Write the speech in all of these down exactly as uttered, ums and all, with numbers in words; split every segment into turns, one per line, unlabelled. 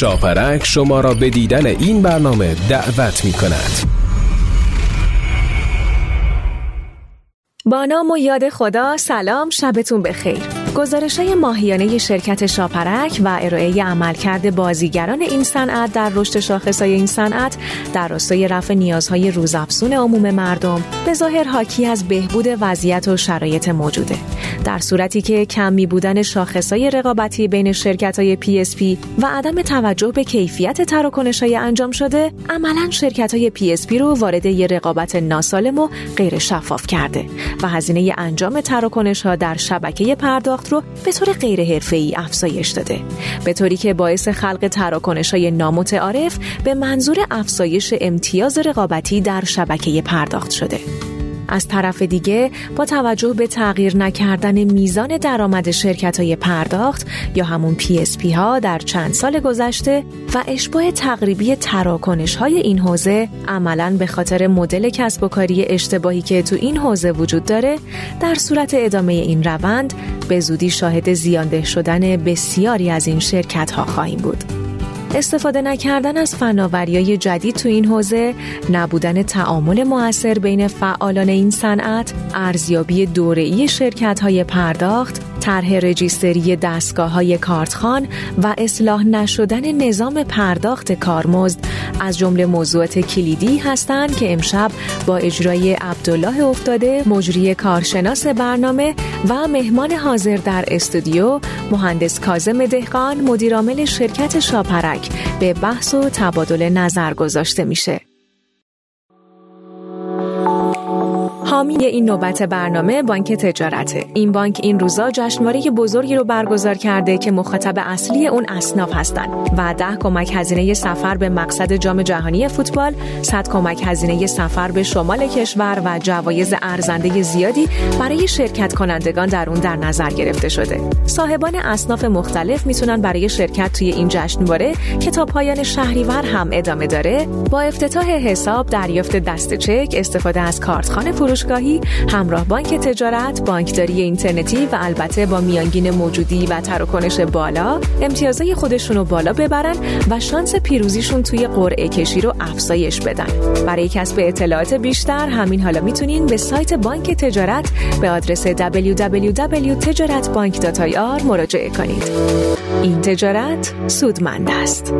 شاپرک شما را به دیدن این برنامه دعوت می کند.
با نام و یاد خدا، سلام، شبتون بخیر. گزارش‌های ماهیانه شرکت شاپرک و ارائه عملکرد بازیگران این صنعت در رشد شاخص‌های این صنعت در راستای رفع نیازهای روزافزون عموم مردم به ظاهر حاکی از بهبود وضعیت و شرایط موجوده. در صورتی که کمی بودن شاخص‌های رقابتی بین شرکت‌های پی اس پی و عدم توجه به کیفیت تراکنش‌های انجام شده، عملاً شرکت‌های پی اس پی رو وارد یک رقابت ناسالم و غیر شفاف کرده و هزینه انجام تراکنش‌ها در شبکه پرداخت رو به طور غیر حرفه‌ای افزایش داده، به طوری که باعث خلق تراکنش‌های نامتعارف به منظور افزایش امتیاز رقابتی در شبکه پرداخت شده. از طرف دیگه با توجه به تغییر نکردن میزان درآمد شرکت‌های پرداخت یا همون پی اس پی ها در چند سال گذشته و اشباع تقریبی تراکنش‌های این حوزه، عملاً به خاطر مدل کسب و کاری اشتباهی که تو این حوزه وجود داره، در صورت ادامه این روند به زودی شاهد زیانده شدن بسیاری از این شرکت‌ها خواهیم بود. استفاده نکردن از فناوری‌های جدید تو این حوزه، نبودن تعامل مؤثر بین فعالان این صنعت، ارزیابی دوره‌ای شرکت‌های پرداخت، طرح رجیستری دستگاه‌های کارتخوان و اصلاح نشدن نظام پرداخت کارمزد از جمله موضوعات کلیدی هستند که امشب با اجرای عبدالله افتاده، مجری کارشناس برنامه و مهمان حاضر در استودیو، مهندس کاظم دهقان، مدیرعامل شرکت شاپرک، به بحث و تبادل نظر گذاشته میشه. حامی این نوبت برنامه بانک تجارته. این بانک این روزا جشنواره بزرگی رو برگزار کرده که مخاطب اصلی اون اصناف هستن و ده کمک هزینه سفر به مقصد جام جهانی فوتبال، صد کمک هزینه سفر به شمال کشور و جوایز ارزنده زیادی برای شرکت کنندگان در اون در نظر گرفته شده. صاحبان اصناف مختلف میتونن برای شرکت توی این جشنواره که تا پایان شهریور هم ادامه داره، با افتتاح حساب، دریافت دست چک، استفاده از کارتخوان فروش گاهی، همراه بانک تجارت، بانکداری اینترنتی و البته با میانگین موجودی و تراکنش بالا، امتیازهای خودشون رو بالا ببرن و شانس پیروزیشون توی قرعه کشی رو افزایش بدن. برای کسب اطلاعات بیشتر همین حالا میتونین به سایت بانک تجارت به آدرس دبلیو دبلیو دبلیو دات تجارت بانک دات آی آر مراجعه کنید. این تجارت سودمند است.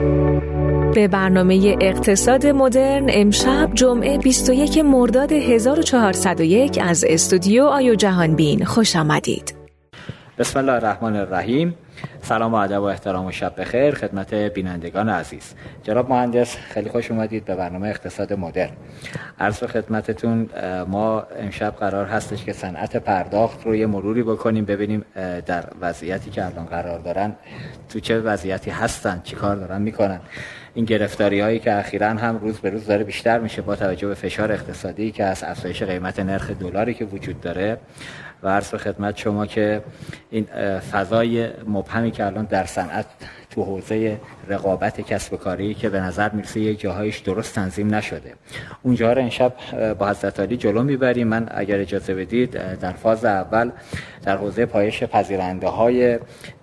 به برنامه اقتصاد مدرن امشب جمعه بیست و یکم مرداد هزار و چهارصد و یک از استودیو آیو جهانبین خوش آمدید.
بسم الله الرحمن الرحیم. سلام و ادب و احترام و شب بخیر خدمت بینندگان عزیز. جناب مهندس خیلی خوش اومدید به برنامه اقتصاد مدرن. عرض به خدمتتون، ما امشب قرار هستش که صنعت پرداخت رو یه مروری بکنیم، ببینیم در وضعیتی که الان قرار دارن تو چه وضعیتی هستن، چی کار دارن میکنن. این گرفتاری هایی که اخیراً هم روز به روز داره بیشتر میشه با توجه به فشار اقتصادی که از افزایش قیمت نرخ دلاری که وجود داره، و عرض به خدمت شما که این فضای مبهمی که الان در صنعت تو حوزه رقابت کسب و کاری که به نظر میرسه یک جاهایش درست تنظیم نشده، اونجا رو امشب با حضرت عالی جلو میبریم. من اگر اجازه بدید در فاز اول در حوزه پایش پذیرنده های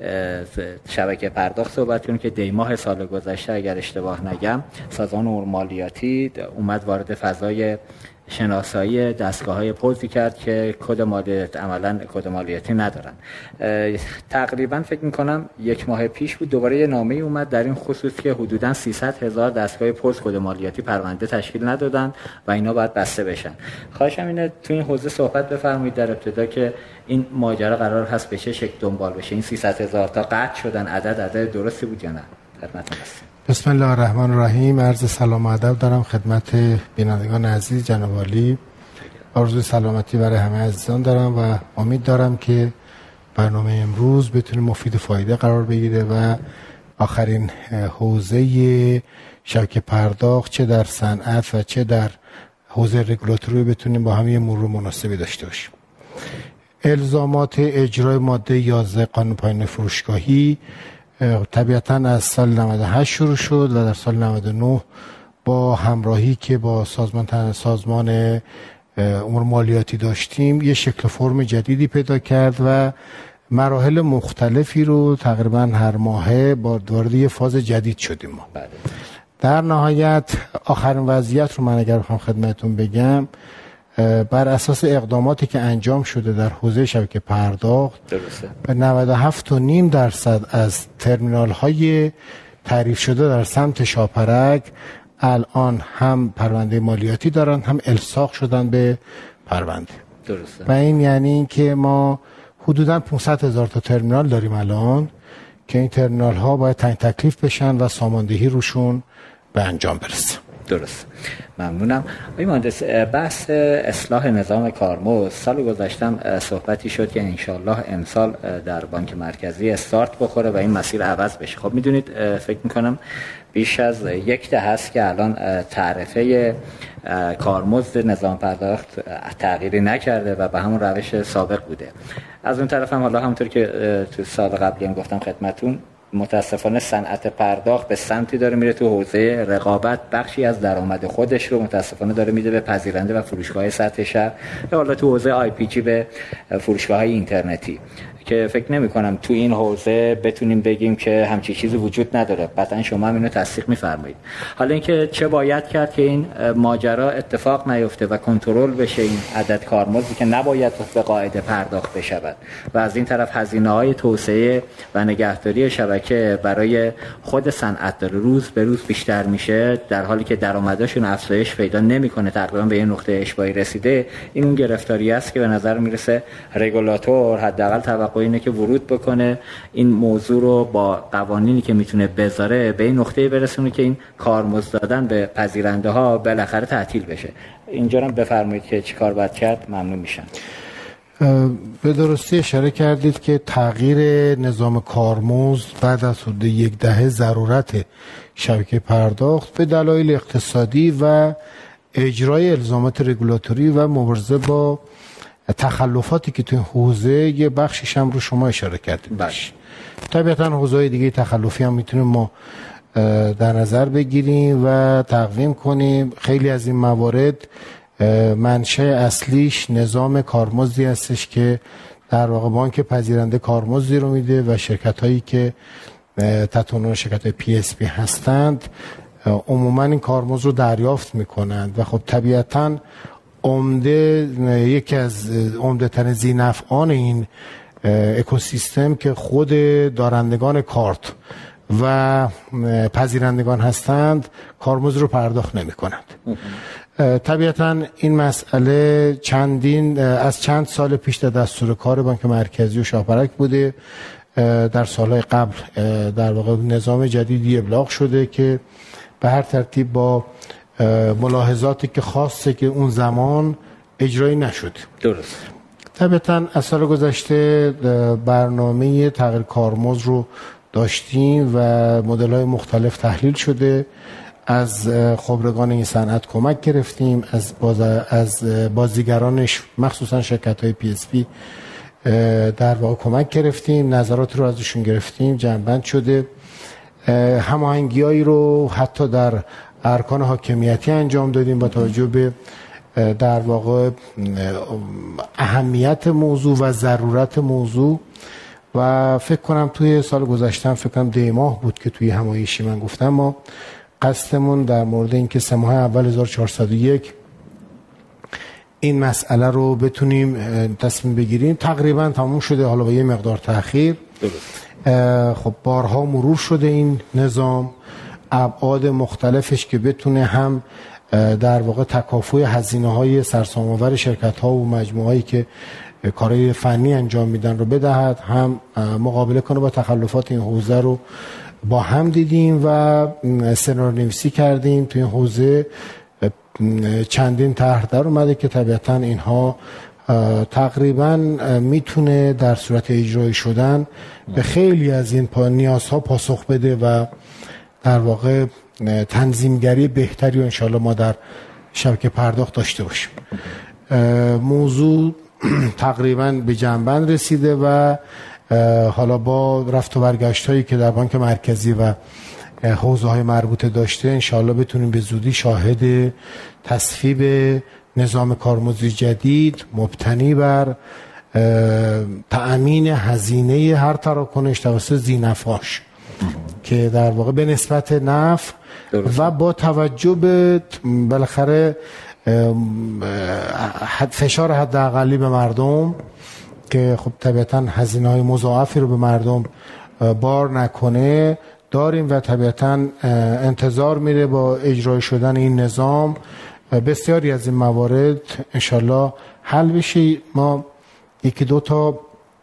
شبکه پرداخت صحبت کنیم که دی ماه سال گذشته اگر اشتباه نگم سازمان امور مالیاتی اومد وارد فضای شناسایی دستگاه‌های پوزی کرد که کد مالیات عملاً کد مالیاتی ندارن. تقریبا فکر می‌کنم یک ماه پیش بود دوباره یه نامه اومد در این خصوص که حدوداً سیصد هزار دستگاه پوز کد مالیاتی پرونده تشکیل ندادن و اینا باید بسته بشن. خواهشم اینه تو این حوزه صحبت بفرمایید در ابتدا که این ماجرا قرار هست به چه شکل دنبال بشه. این سیصد هزار تا قطع شدن، عدد عدد درستی بود یا نه؟ خدمتتون هستم.
بسم الله الرحمن الرحیم. عرض سلام و ادب دارم خدمت بینندگان عزیز. جناب عالی، آرزوی سلامتی برای همه عزیزان دارم و امید دارم که برنامه امروز بتونه مفید و فایده قرار بگیره و آخرین حوزه شبکه پرداخت چه در صنعت و چه در حوزه رگولاتوری بتونیم با هم یه مرور مناسبی داشته باشیم. الزامات اجرای ماده یازده قانون پایان فروشگاهی طبیعتاً از سال نود و هشت شروع شد و در سال نود و نه با همراهی که با سازمان سازمان امور مالیاتی داشتیم یه شکل فرم جدیدی پیدا کرد و مراحل مختلفی رو تقریبا هر ماهه با وارد یه فاز جدید شدیم ما. بله. در نهایت آخرین وضعیت رو من اگر بخوام خدمتتون بگم، بر اساس اقداماتی که انجام شده در حوزه شبکه پرداخت به نود و هفت و نیم درصد از ترمینال های تعریف شده در سمت شاپرک الان هم پرونده مالیاتی دارن، هم الساق شدن به پرونده. درسته. و این یعنی این که ما حدوداً پانصد هزار تا ترمینال داریم الان که این ترمینال ها باید تعیین تکلیف بشن و ساماندهی روشون به انجام برسه.
درست. ممنونم. آقای مهندس، بحث اصلاح نظام کارمزد سال گذشتم صحبتی شد که انشالله امسال در بانک مرکزی استارت بخوره و این مسیر عوض بشه. خب میدونید فکر میکنم بیش از یک دهه است که الان تعرفه کارمزد نظام پرداخت تغییری نکرده و به همون روش سابق بوده. از اون طرف هم حالا همونطور که تو سال قبلی هم گفتم خدمتون، متاسفانه صنعت پرداخت به سمتی داره میره تو حوزه رقابت، بخشی از درآمد خودش رو متاسفانه داره میده به پذیرنده و فروشگاه سطح شهر یا حالا تو حوزه آی پی جی به فروشگاه‌های اینترنتی که فکر نمی کنم تو این حوزه بتونیم بگیم که همچی چیزی وجود نداره. قطعا شما هم اینو تصدیق می‌فرمایید. حالا اینکه چه باید کرد که این ماجرا اتفاق نیفته و کنترل بشه این عدد کارمزدی که نباید به قاعده پرداخت بشود و از این طرف هزینه‌های توسعه و نگهداری شبکه برای خود صنعت داره روز به روز بیشتر میشه، در حالی که درآمدشون افزایش پیدا نمی‌کنه، تقریبا به این نقطه اشباعی رسیده. این اون گرفتاری است که به نظر میرسه رگولاتور حداقل توقع اینه که ورود بکنه این موضوع رو با قوانینی که میتونه بذاره به این نقطه برسونه که این کارمزد دادن به پذیرنده ها بالاخره تعطیل بشه. اینجا هم بفرمایید که چی کار باید کرد، ممنون میشم.
به درستی اشاره کردید که تغییر نظام کارمزد بعد از حدود یک دهه ضرورت شبکه پرداخت به دلایل اقتصادی و اجرای الزامات رگولاتوری و مبارزه با تخلفاتی که تو این حوزه یه بخشش هم رو شما اشاره کردید. باشه. طبیعتاً حوزه‌های دیگه تخلفی هم میتونیم ما در نظر بگیریم و تقویم کنیم. خیلی از این موارد منشأ اصلیش نظام کارمزدی هستش که در واقع بانک پذیرنده کارمزدی رو میده و شرکت هایی که تحت عنوان شرکت های پی اس پی هستند عموما این کارمزد رو دریافت میکنند و خب طبیعتاً عمده یکی از عمده ترین ذینفعان این اکوسیستم که خود دارندگان کارت و پذیرندگان هستند کارمزد رو پرداخت نمی کنند. طبیعتا این مسئله چندین از چند سال پیش در دستور کار بانک مرکزی و شاپرک بوده. در سالهای قبل در واقع نظام جدیدی ابلاغ شده که به هر ترتیب با ملاحظاتی که خاصه که اون زمان اجرایی نشد. درست. طبعا از سال گذشته برنامه تغییر کارمزد رو داشتیم و مدل‌های مختلف تحلیل شده. از خبرگان این صنعت کمک گرفتیم، از باز از بازیگرانش مخصوصا شرکت‌های پی اس پی در واقع کمک گرفتیم، نظرات رو ازشون گرفتیم، جمع‌بند شده. هماهنگی‌هایی رو حتی در ارکان حاکمیتی انجام دادیم با توجه به در واقع اهمیت موضوع و ضرورت موضوع و فکر کنم توی سال گذشته فکر کنم ده ماه بود که توی همایشی من گفتم ما قصدمون در مورد اینکه سه ماه اول هزار و چهارصد و یک این مسئله رو بتونیم تصمیم بگیریم. تقریبا تموم شده، حالا با یه مقدار تأخیر. خب بارها مرور شده این نظام، ابعاد مختلفش که بتونه هم در واقع تکافؤ هزینه‌های سرسام‌آور شرکت‌ها و مجموعه‌ای که کارهای فنی انجام میدن رو بدهد، هم مقابله کنه با تخلفات این حوزه رو با هم دیدیم و سناریونویسی کردیم. توی این حوزه چندین طرح در اومده که طبیعتاً اینها تقریباً میتونه در صورت اجرایی شدن به خیلی از این نیازها پاسخ بده و در واقع تنظیمگری بهتری و انشاءالله ما در شبکه پرداخت داشته باشیم. موضوع تقریباً به جنبند رسیده و حالا با رفت و برگشت هایی که در بانک مرکزی و حوزه های مربوطه داشته انشاءالله بتونیم به زودی شاهد تصویب نظام کارمزدی جدید مبتنی بر تأمین هزینه هر تراکنش توسط ذی‌نفعاش که در واقع به نسبت نفع و با توجه به بالاخره فشار حداقلی به مردم که خب طبیعتاً هزینه‌های مضاعفی رو به مردم بار نکنه داریم و طبیعتاً انتظار میره با اجرای شدن این نظام بسیاری از این موارد انشالله حل بشه. ما یکی دو تا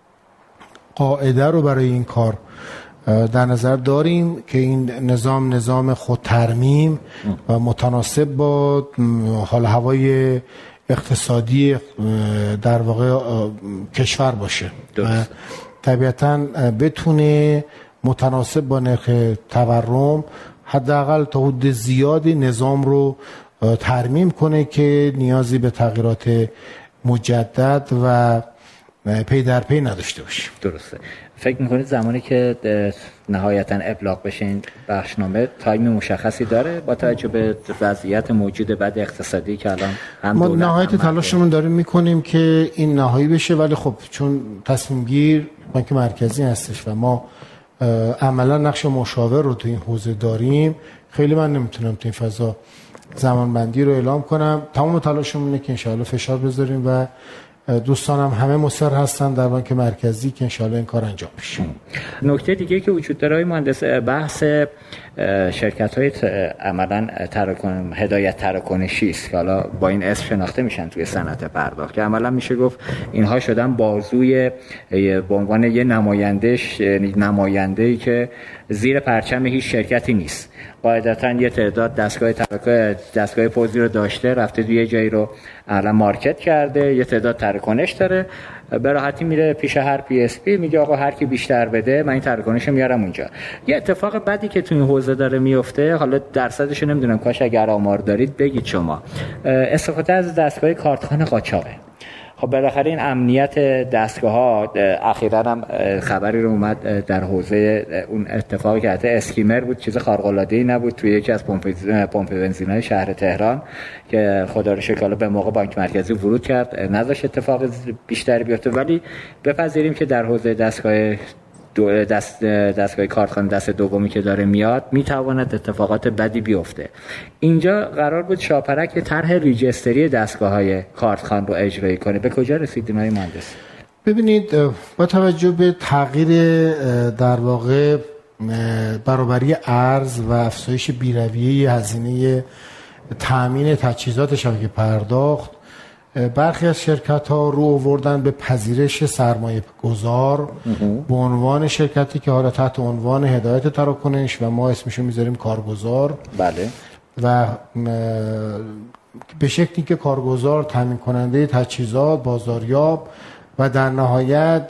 قاعده رو برای این کار در نظر داریم که این نظام نظام خود ترمیم و متناسب با حال هوای اقتصادی در واقع کشور باشه و طبیعتاً بتونه متناسب با نرخ تورم حداقل تا حد زیادی نظام رو ترمیم کنه که نیازی به تغییرات مجدد و پی در پی نداشته باشه.
درسته. فکر میکنید زمانی که نهایتاً ابلاغ بشه این بخشنامه تایم مشخصی داره با توجه به وضعیت موجود بعد اقتصادی که الان هم
ما نهایت تلاشمون داریم میکنیم که این نهایی بشه، ولی خب چون تصمیم گیر بانک مرکزی هستش و ما عملا نقش مشاور رو تو این حوزه داریم، خیلی من نمیتونم تو این فضا زمانبندی رو اعلام کنم. تمام تلاشمون اینه که انشاءالله فشار بذاریم و دوستانم همه مصر هستن در بانک مرکزی که انشاءالله این کار انجام بشه.
نکته دیگه که وجود داره آقای مهندس بحث شرکت‌های عملاً تراکن هدایت تراکنشی است که حالا با این اسم شناخته میشن توی صنعت پرداخت که عملاً میشه گفت اینها شدن بازوی به عنوان یه نماینده نماینده‌ای که زیر پرچم هیچ شرکتی نیست. قاعدتاً یه تعداد دستگاه تراکنش دستگاه پوزی رو داشته، رفته توی یه جایی رو الان مارکت کرده، یه تعداد تراکنش داره، به راحتی میره پیش هر پی اس پی میگه آقا هر کی بیشتر بده من این تراکنشو میارم اونجا. یه اتفاق بدی که تو این حوزه داره میفته، حالا درصدش رو نمیدونم، کاش اگر آمار دارید بگید شما، استفاده از دستگاه کارتخوان قاچاقه. خب بالاخره این امنیت دستگاه‌ها اخیراً هم خبری رو اومد در حوزه اون اتفاقی که حتی اسکیمر بود، چیز خارق‌العاده‌ای نبود توی یکی از پمپ پمپ بنزین‌های شهر تهران که خدا رو شکر به موقع بانک مرکزی ورود کرد، نذاشت اتفاق بیشتری بیفته. ولی بپذیریم که در حوزه دستگاه دو دست دستگاه کارتخوان دست دومی که داره میاد میتواند اتفاقات بدی بیفته. اینجا قرار بود شاپرک طرح ریجستری دستگاه‌های کارتخوان رو اجرایی کنه، به کجا رسیدیم آقای مهندس؟
ببینید با توجه به تغییر در واقع برابری ارز و افزایش بی‌رویه هزینه تامین تجهیزات شبکه پرداخت، برخی از شرکت ها رو آوردن به پذیرش سرمایه گذار به عنوان شرکتی که حالا تحت عنوان هدایت تراکنش و ما اسمشو میذاریم کارگزار.
بله.
و به شکلی که کارگزار تامین کننده تجهیزات، بازاریاب و در نهایت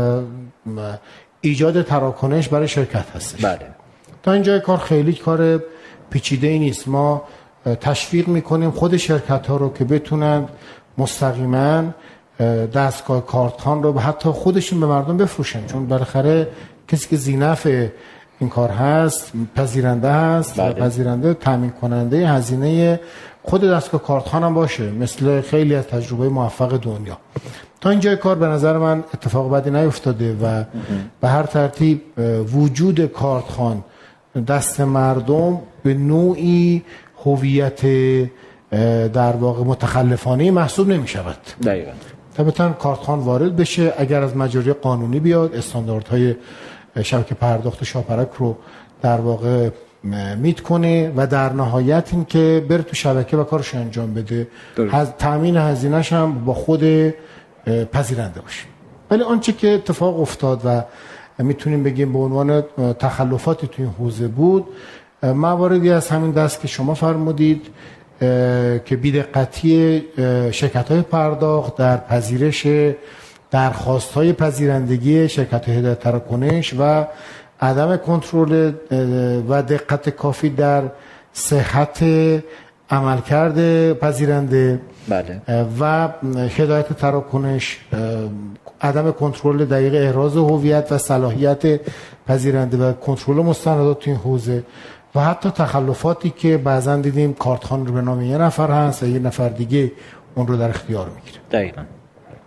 ایجاد تراکنش برای شرکت هستش.
بله.
تا اینجای کار خیلی کار پیچیده ای نیست. ما تشویق میکنیم خود شرکت ها رو که بتونن مستقیما دستگاه کارتخوان رو حتی خودشون به مردم بفروشن، چون بالاخره کسی که ذی‌نفع این کار هست پذیرنده هست. بله. و پذیرنده تامین کننده هزینه خود دستگاه کارتخوان هم باشه، مثل خیلی از تجربه موفق دنیا. تا اینجای کار به نظر من اتفاق بدی نیفتاده و به هر ترتیب وجود کارتخوان دست مردم به نوعی هویت در واقع متخلفانه محسوب نمی شود.
دقیقاً.
طبعاً کارتخوان وارد بشه، اگر از مجاری قانونی بیاد، استانداردهای شبکه پرداخت شاپرک رو در واقع میت کنه و در نهایت این که بره تو شبکه و کارش انجام بده، از تامین هزینه‌اش هم با خود پذیرنده باشه. ولی آنچه که اتفاق افتاد و میتونیم بگیم به عنوان تخلفاتی تو این حوزه بود، مواردی از همین دست که شما فرمودید که بی‌دقتی شرکت‌های پرداخت در پذیرش درخواست‌های پذیرندگی شرکت‌های هدایت تراکنش و عدم کنترل و دقت کافی در صحت عملکرد پذیرنده.
بله.
و هدایت تراکنش، عدم کنترل دقیق احراز هویت و صلاحیت پذیرنده و کنترل مستندات تو این حوزه و حتی تخلفاتی که بعضا دیدیم کارتخوان رو به نام یه نفر هست و یه نفر دیگه اون رو در اختیار میگیره.
دقیقاً.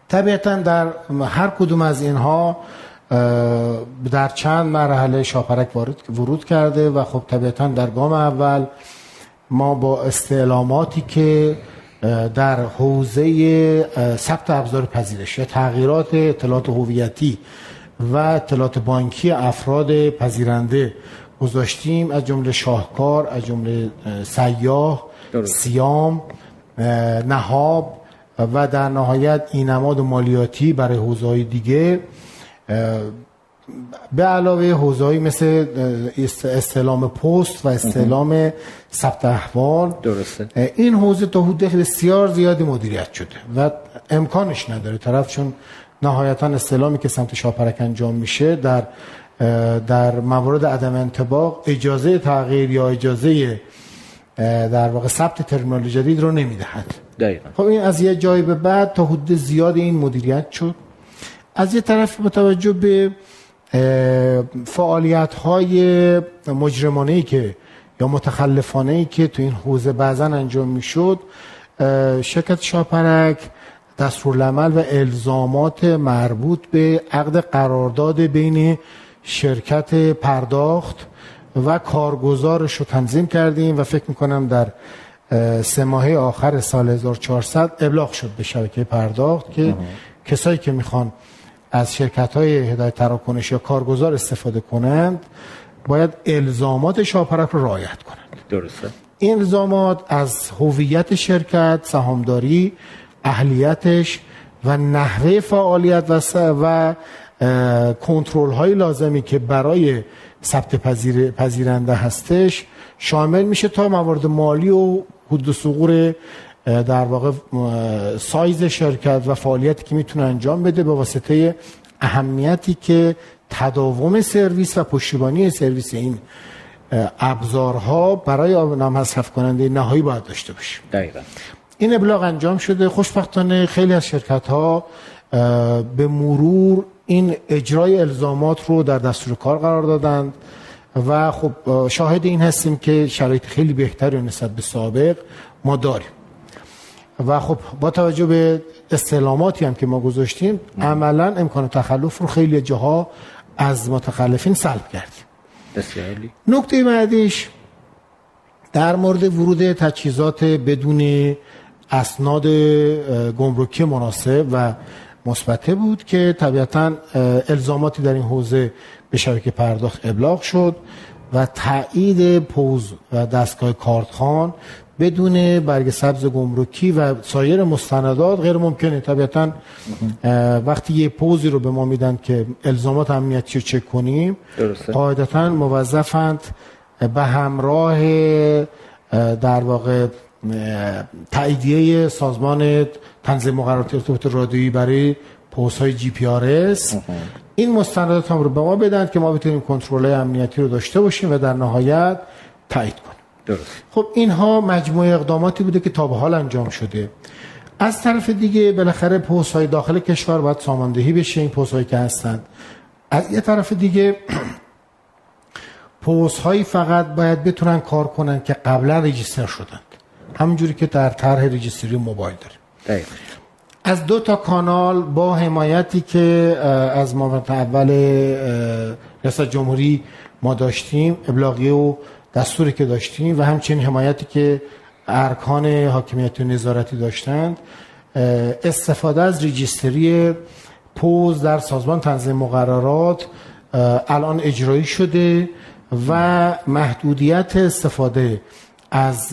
طبیعتاً در هر کدوم از اینها در چند مرحله شاپرک ورود کرده و خب طبیعتاً در گام اول ما با استعلاماتی که در حوزه ثبت ابزار پذیرش یا تغییرات اطلاعات هویتی و اطلاعات بانکی افراد پذیرنده گذاشتیم، از جمله شاهکار، از جمله سیاح، سیام، نهاب و در نهایت این نماد مالیاتی برای حوزه‌های دیگه، به علاوه حوزه‌ای مثل استعلام پست و استعلام ثبت احوال.
درسته.
این حوزه تا حدود بسیار زیادی مدیریت شده و امکانش نداره طرف، چون نهایتا استعلامی که سمت شاپرک انجام میشه در در موارد عدم انطباق اجازه تغییر یا اجازه در واقع ثبت ترمینال جدید رو نمیدهد.
دقیقاً.
خب این از یه جایی به بعد تا حدود زیاد این مدیریت شد. از یه طرف با توجه به فعالیت‌های مجرمانه‌ای که یا متخلفانه‌ای که تو این حوزه بعضن انجام میشد، شرکت شاپرک دستورالعمل و الزامات مربوط به عقد قرارداد بین شرکت پرداخت و کارگزارش رو تنظیم کردیم و فکر میکنم در سه ماهه آخر سال هزار و چهارصد ابلاغ شد به شبکه پرداخت که اه. کسایی که میخوان از شرکت‌های هدایت تراکنش یا کارگزار استفاده کنند باید الزامات شاپرک رو رعایت کنند.
درسته. این
الزامات از هویت شرکت، سهامداری، اهلیتش و نحوه فعالیت و و کنترل های لازمی که برای ثبت پذیر پذیرنده هستش شامل میشه، تا موارد مالی و حدود ثغور در واقع سایز شرکت و فعالیتی که میتونه انجام بده به واسطه اهمیتی که تداوم سرویس و پشتیبانی سرویس این ابزارها برای نامصرف کننده نهایی باید داشته باشه.
دقیقاً.
این ابلاغ انجام شده. خوشبختانه خیلی از شرکت ها به مرور این اجرای الزامات رو در دستور کار قرار دادند و خب شاهد این هستیم که شرایط خیلی بهتری نسبت به سابق ما داریم و خب با توجه به استعلاماتی هم که ما گذاشتیم عملا امکان تخلف رو خیلی جاها از متخلفین سلب کردیم.
بسیاری.
نکته بعدیش در مورد ورود تجهیزات بدون اسناد گمرکی مناسب و مثبته بود که طبیعتاً الزاماتی در این حوزه به شبکه پرداخت ابلاغ شد و تایید پوز و دستگاه کارتخوان بدون برگ سبز گمرکی و سایر مستندات غیر ممکنه. طبیعتاً وقتی یه پوزی رو به ما میدن که الزامات امنیتی رو چک کنیم،
درسته.
قاعدتاً موظفند به همراه در واقع تاییدیه سازمان تنظیم مقررات ارتباطات رادیویی برای پست‌های جی پی آر اس این مستندات هم رو به ما بدن که ما بتونیم کنترل امنیتی رو داشته باشیم و در نهایت تایید کنیم.
درست.
خب اینها مجموعه اقداماتی بوده که تا به حال انجام شده. از طرف دیگه بالاخره پست‌های داخل کشور باید ساماندهی بشه، این پست‌هایی که هستند. از یه طرف دیگه پست‌هایی فقط باید بتونن کار کنن که قبلا رجیستر شدند، همونجوری که در طرح رجیستری موبایل داریم.
دقیقاً.
از دو تا کانال با حمایتی که از معاونت اول ریاست جمهوری ما داشتیم، ابلاغیه و دستوری که داشتیم و همچنین حمایتی که ارکان حاکمیت و نظارتی داشتند، استفاده از رجیستری پوز در سازمان تنظیم مقررات الان اجرایی شده و محدودیت استفاده از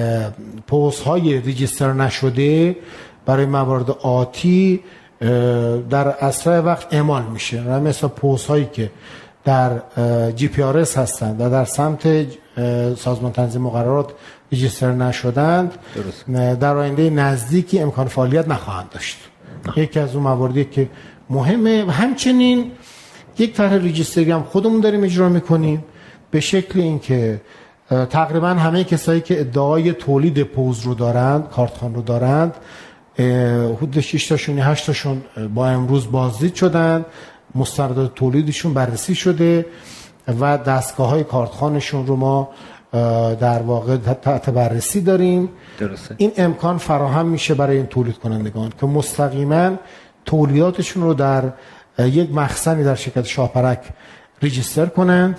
پوزهای رجیستر نشده برای موارد آتی در اسرع وقت اعمال میشه. مثلا پوزهایی که در جی پی آر اس هستند و در سمت سازمان تنظیم مقررات رجیستر نشدند، درست. در آینده نزدیکی امکان فعالیت نخواهند داشت. یکی از اون مواردی که مهمه. همچنین یک طرح رجیستری هم خودمون داریم اجرا میکنیم به شکل اینکه تقریبا همه کسایی که ادعای تولید پوز رو دارند، کارتخوان رو دارند، حدود شش تاشون یا هشت تاشون با امروز بازدید شدن، مستندات تولیدشون بررسی شده و دستگاه‌های کارتخوانشون رو ما در واقع تحت بررسی داریم.
درسته.
این امکان فراهم میشه برای این تولید کنندگان که مستقیما تولیداتشون رو در یک مخزنی در شرکت شاپرک ریجیستر کنند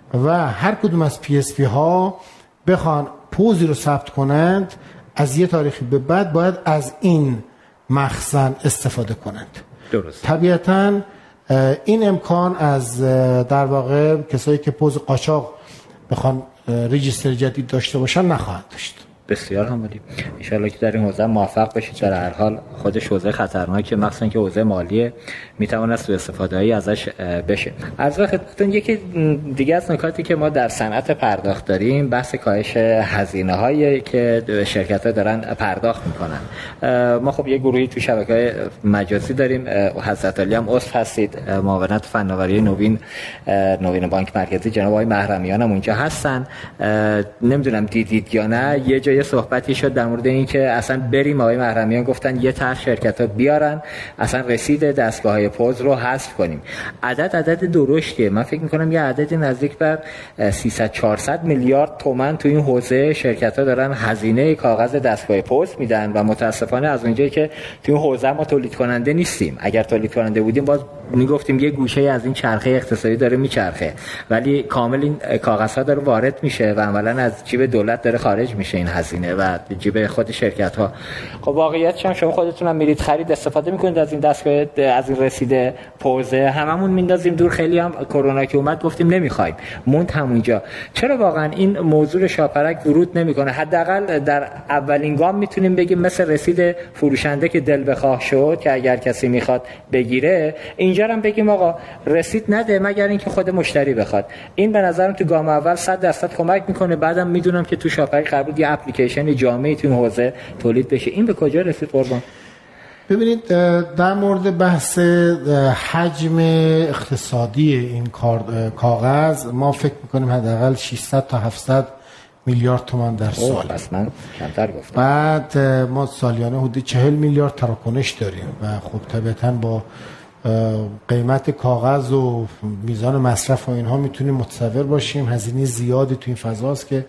و هر کدوم از پی اس پی ها بخوان پوزی رو ثبت کنند، از یه تاریخی به بعد باید از این مخزن استفاده کنند.
درست.
طبیعتاً این امکان از در واقع کسایی که پوز قاچاق بخوان ریجیستر جدید داشته باشن نخواهند داشت.
بسیار عالی. ان شاءالله که در این حوزه موفق بشید. در هر حال خودش حوزه خطرناکه، مخصوصا که حوزه مالیه، میتونه سوء استفاده‌ای ازش بشه. از خدمتتون یکی دیگه از نکاتی که ما در صنعت پرداخت داریم بحث کاهش هزینه‌هایی که شرکت‌ها دارن پرداخت میکنن. ما خب یه گروهی تو شبکه‌های مجازی داریم، حضرت علی هم عضو هستید، معاونت فناوری نوین نوین بانک مرکزی جناب آقای محرمیان هم اونجا هستن. نمیدونم دیدید یا نه، یه جای صحبتی شد در مورد این که اصلا بریم، آقای محرمیان گفتن یه طرح شرکت‌ها بیارن اصلا رسید دستگاه‌های پوز رو حذف کنیم. عدد عدد درشتیه. من فکر می‌کنم یه عدد نزدیک بر سیصد چهارصد میلیارد تومان تو این حوزه شرکت‌ها دارن هزینه کاغذ دستگاه پوز میدن و متاسفانه از اونجایی که تو این حوزه ما تولید کننده نیستیم. اگر تولید کننده بودیم باز میگفتیم یه گوشه از این چرخه اقتصادی داره میچرخه، ولی کامل این کاغذها داره وارد میشه و عملاً از جیب دولت داره خارج میشه این هزینه و جیب خود شرکت ها. خب واقعیتش هم شما خودتون هم میرید خرید استفاده میکنید از این دستگاه، از این رسید پوزه، هممون میندازیم دور. خیلی هم کرونا که اومد گفتیم نمیخوایم، موند همونجا. چرا واقعا این موضوع شاپرک ورود نمیکنه؟ حداقل در اولین گام میتونیم بگیم مثل رسید فروشنده که دل بخواه شد که اگر کسی میخواد بگیره، اینجا هم بگیم آقا رسید نده مگر اینکه خود مشتری بخواد. این به نظرم تو گام اول صد درصد کمک میکنه. بعدم میدونم که تو شاپرک قرار یه اپلیکیشن جامعی تو این حوزه تولید بشه. این به کجا رسید قربان؟
ببینید در مورد بحث حجم اقتصادی این کاغذ ما فکر میکنیم حداقل ششصد تا هفتصد میلیارد تومان در سال.
پس من کمتر گفتم.
بعد ما سالیانه حدود چهل میلیارد تراکنش داریم و خب طبیعتاً با قیمت کاغذ و میزان مصرف و اینها میتونیم متصور باشیم هزینه زیادی تو این فضاست که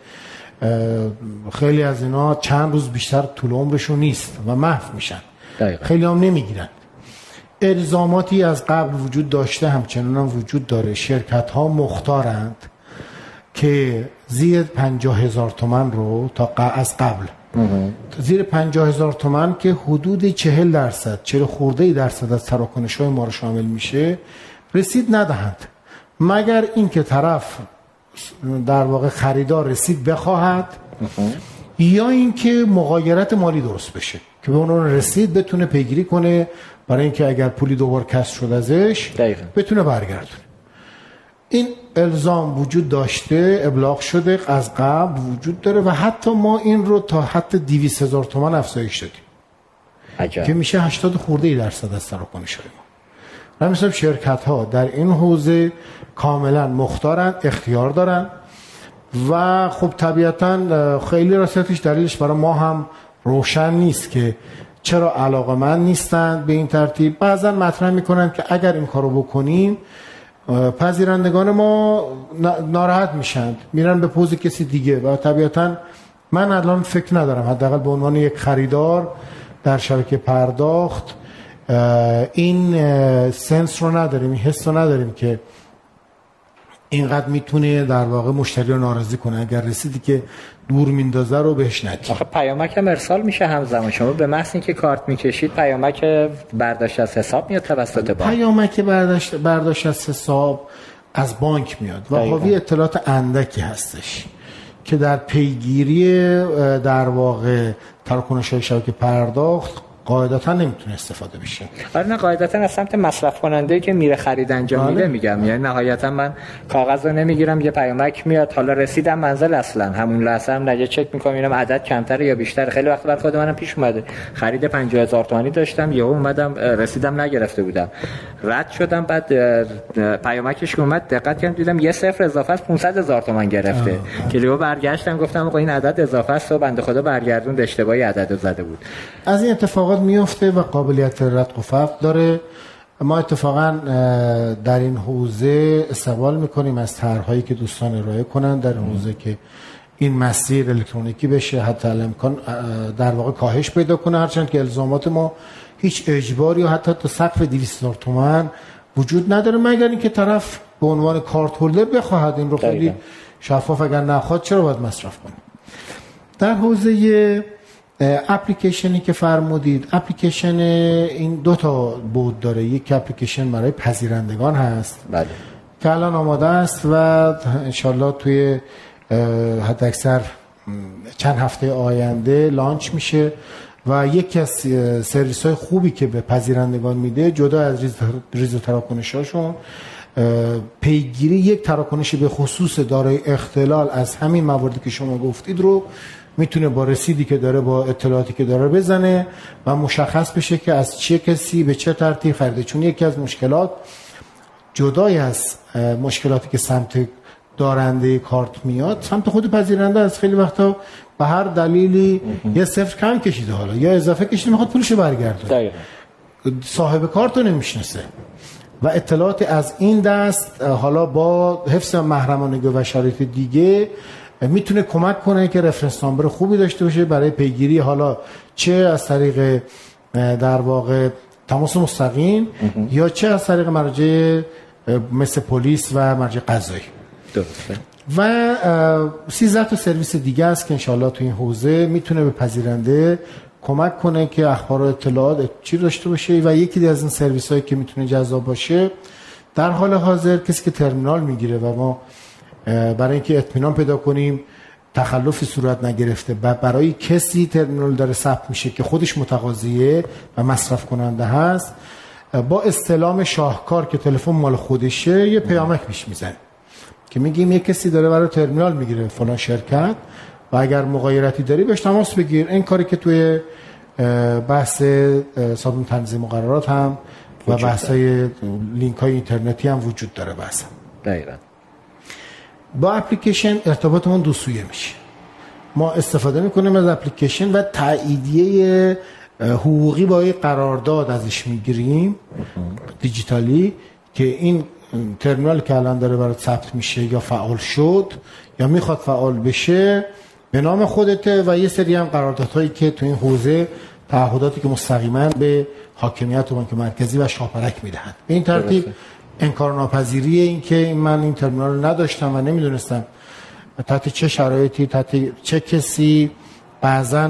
خیلی از اینا چند روز بیشتر طول عمرشون نیست و محو میشن. دقیقا. خیلی هم نمیگیرن. الزاماتی از قبل وجود داشته، همچنان هم وجود داره. شرکت ها مختارند که زیر پنجاه هزار تومن رو تا از قبل زیر پنجاه هزار تومن که حدود چهل درصد چهل خورده درصد از تراکنش های ما رو شامل میشه رسید ندهند، مگر اینکه طرف در واقع خریدار رسید بخواهد یا اینکه مغایرت مالی درست بشه که به اون رسید بتونه پیگیری کنه برای اینکه اگر پولی دوبار کسر شد ازش دقیقا بتونه برگردونه. این الزام وجود داشته، ابلاغ شده، از قبل وجود داره و حتی ما این رو تا حد دویست هزار تومان افزایش دادیم. عجب. که میشه هشتاد خورده درصد از تراکنش های ما. مثلا شرکت ها در این حوزه کاملا مختارن، اختیار دارن و خب طبیعتا خیلی راستش دلیلش برای ما هم روشن نیست که چرا علاقه‌مند نیستن به این ترتیب. بعضا مطرح میکنن که اگر این کارو بکنیم پذیرندگان ما ناراحت میشن، میرن به پوز کسی دیگه و طبیعتا من الان فکر ندارم حداقل به عنوان یک خریدار در شبکه پرداخت این سنس رو نداریم، این حس رو نداریم که اینقدر میتونه در واقع مشتری رو ناراضی کنه اگر رسیدی که دور میندازه رو بهش ندید.
آخه پیامک هم ارسال میشه همزمان، شما به محض اینکه کارت میکشید پیامک برداشت از حساب میاد توسط بانک.
پیامک برداشت برداشت از حساب از بانک میاد و حاوی اطلاعات اندکی هستش که در پیگیری در واقع تراکنش‌های شبکه پرداخت قاعدتا نمیتونه استفاده بشه.
آره نه قاعدتا از سمت مصرف کننده که میره خرید انجام میده میگم، یعنی نهایتا من کاغذ رو نمیگیرم، یه پیامک میاد، حالا رسیدم منزل اصلا همون لحظه هم نگه چک میکنم اینم عدد کمتره یا بیشتره. خیلی وقت بر خود منم پیش اومده خرید پنجاه هزار تومانی داشتم، یهو اومدم رسیدم نگرفته بودم، رد شدم، بعد پیامکش اومد دقت کردم دیدم یه صفر اضافه است پانصد هزار تومان گرفته که دیگه برگشتم گفتم آقا این عدد اضافه است و بنده خدا برگردوند اشتباهی عددو زده بود.
از این اتفاقات میفته و قابلیت رد و فقر داره. ما اتفاقا در این حوزه استقبال میکنیم از طرح‌هایی که دوستان ارائه کنن در این حوزه که این مسیر الکترونیکی بشه، حتی الامکان در واقع کاهش پیدا کنه، هرچند که الزامات ما هیچ اجباری یا حتی تا سقف دویست هزار تومان وجود نداره، مگر اینکه طرف به عنوان کارت هولدر بخواهد این رو خیلی شفاف، اگر نخواد چرا باید مصرف کنه. در حوزه اپلیکیشنی که فرمودید، اپلیکیشن این دو تا بود داره. یک اپلیکیشن برای پذیرندگان هست
بله
که الان آماده است و انشالله توی حد اکثر چند هفته آینده لانچ میشه و یکی از سرویس های خوبی که به پذیرندگان میده، جدا از ریز, ریز و تراکنش هاشون، پیگیری یک تراکنش به خصوص دارای اختلال از همین مواردی که شما گفتید رو میتونه با رسیدی که داره، با اطلاعاتی که داره بزنه و مشخص بشه که از چه کسی به چه ترتیب خریده. چون یکی از مشکلات جدای از مشکلاتی که سمت دارنده کارت میاد، سمت خود پذیرنده از خیلی وقتا به هر دلیلی یه صفر کم کشیده، حالا یا اضافه کشیده، میخواد پولشو برگردونه، صاحب کارت رو نمیشناسه و اطلاعات از این دست حالا با حفظ محرمانگی و شرایط دیگه میتونه کمک کنه که رفرنس نامبر خوبی داشته باشه برای پیگیری، حالا چه از طریق در واقع تماس مستقیم یا چه از طریق مراجع مثل پلیس و مراجع قضایی.
درسته.
و سیزده تا سرویس دیگه است که انشالله تو این حوزه میتونه به پذیرنده کمک کنه که اخبار و اطلاعات چی داشته باشه. و یکی از این سرویس هایی که میتونه جذاب باشه، در حال حاضر کسی که ترمینال میگیره و ما برای اینکه اطمینان پیدا کنیم تخلفی صورت نگرفته و برای کسی ترمینال داره ثبت میشه که خودش متقاضیه و مصرف کننده هست، با استلام شاهکار که تلفن مال خودشه یه پیامک پیش میزنه که میگیم یه کسی داره برای ترمینال میگیره فلان شرکت و اگر مغایرتی داری بهش تماس بگیر. این کاری که توی بحث سازمان تنظیم مقررات هم و بحث‌های لینک‌های اینترنتی هم وجود داره. بحث
دقیقاً
با اپلیکیشن ارتباطمون دو سویه میشه. ما استفاده میکنیم از اپلیکیشن و تاییدیه حقوقی با یک قرارداد ازش میگیریم دیجیتالی که این ترمینال که الان داره برات ثبت میشه یا فعال شد یا میخواد فعال بشه به نام خودته و یه سری هم قراردادهایی که تو این حوزه تعهداتی که مستقیما به حاکمیت و بانک مرکزی و شاپرک میدهند. به این ترتیب انکارناپذیری این که من این ترمینال رو نداشتم و نمیدونستم تحت چه شرایطی تحت چه کسی بعضا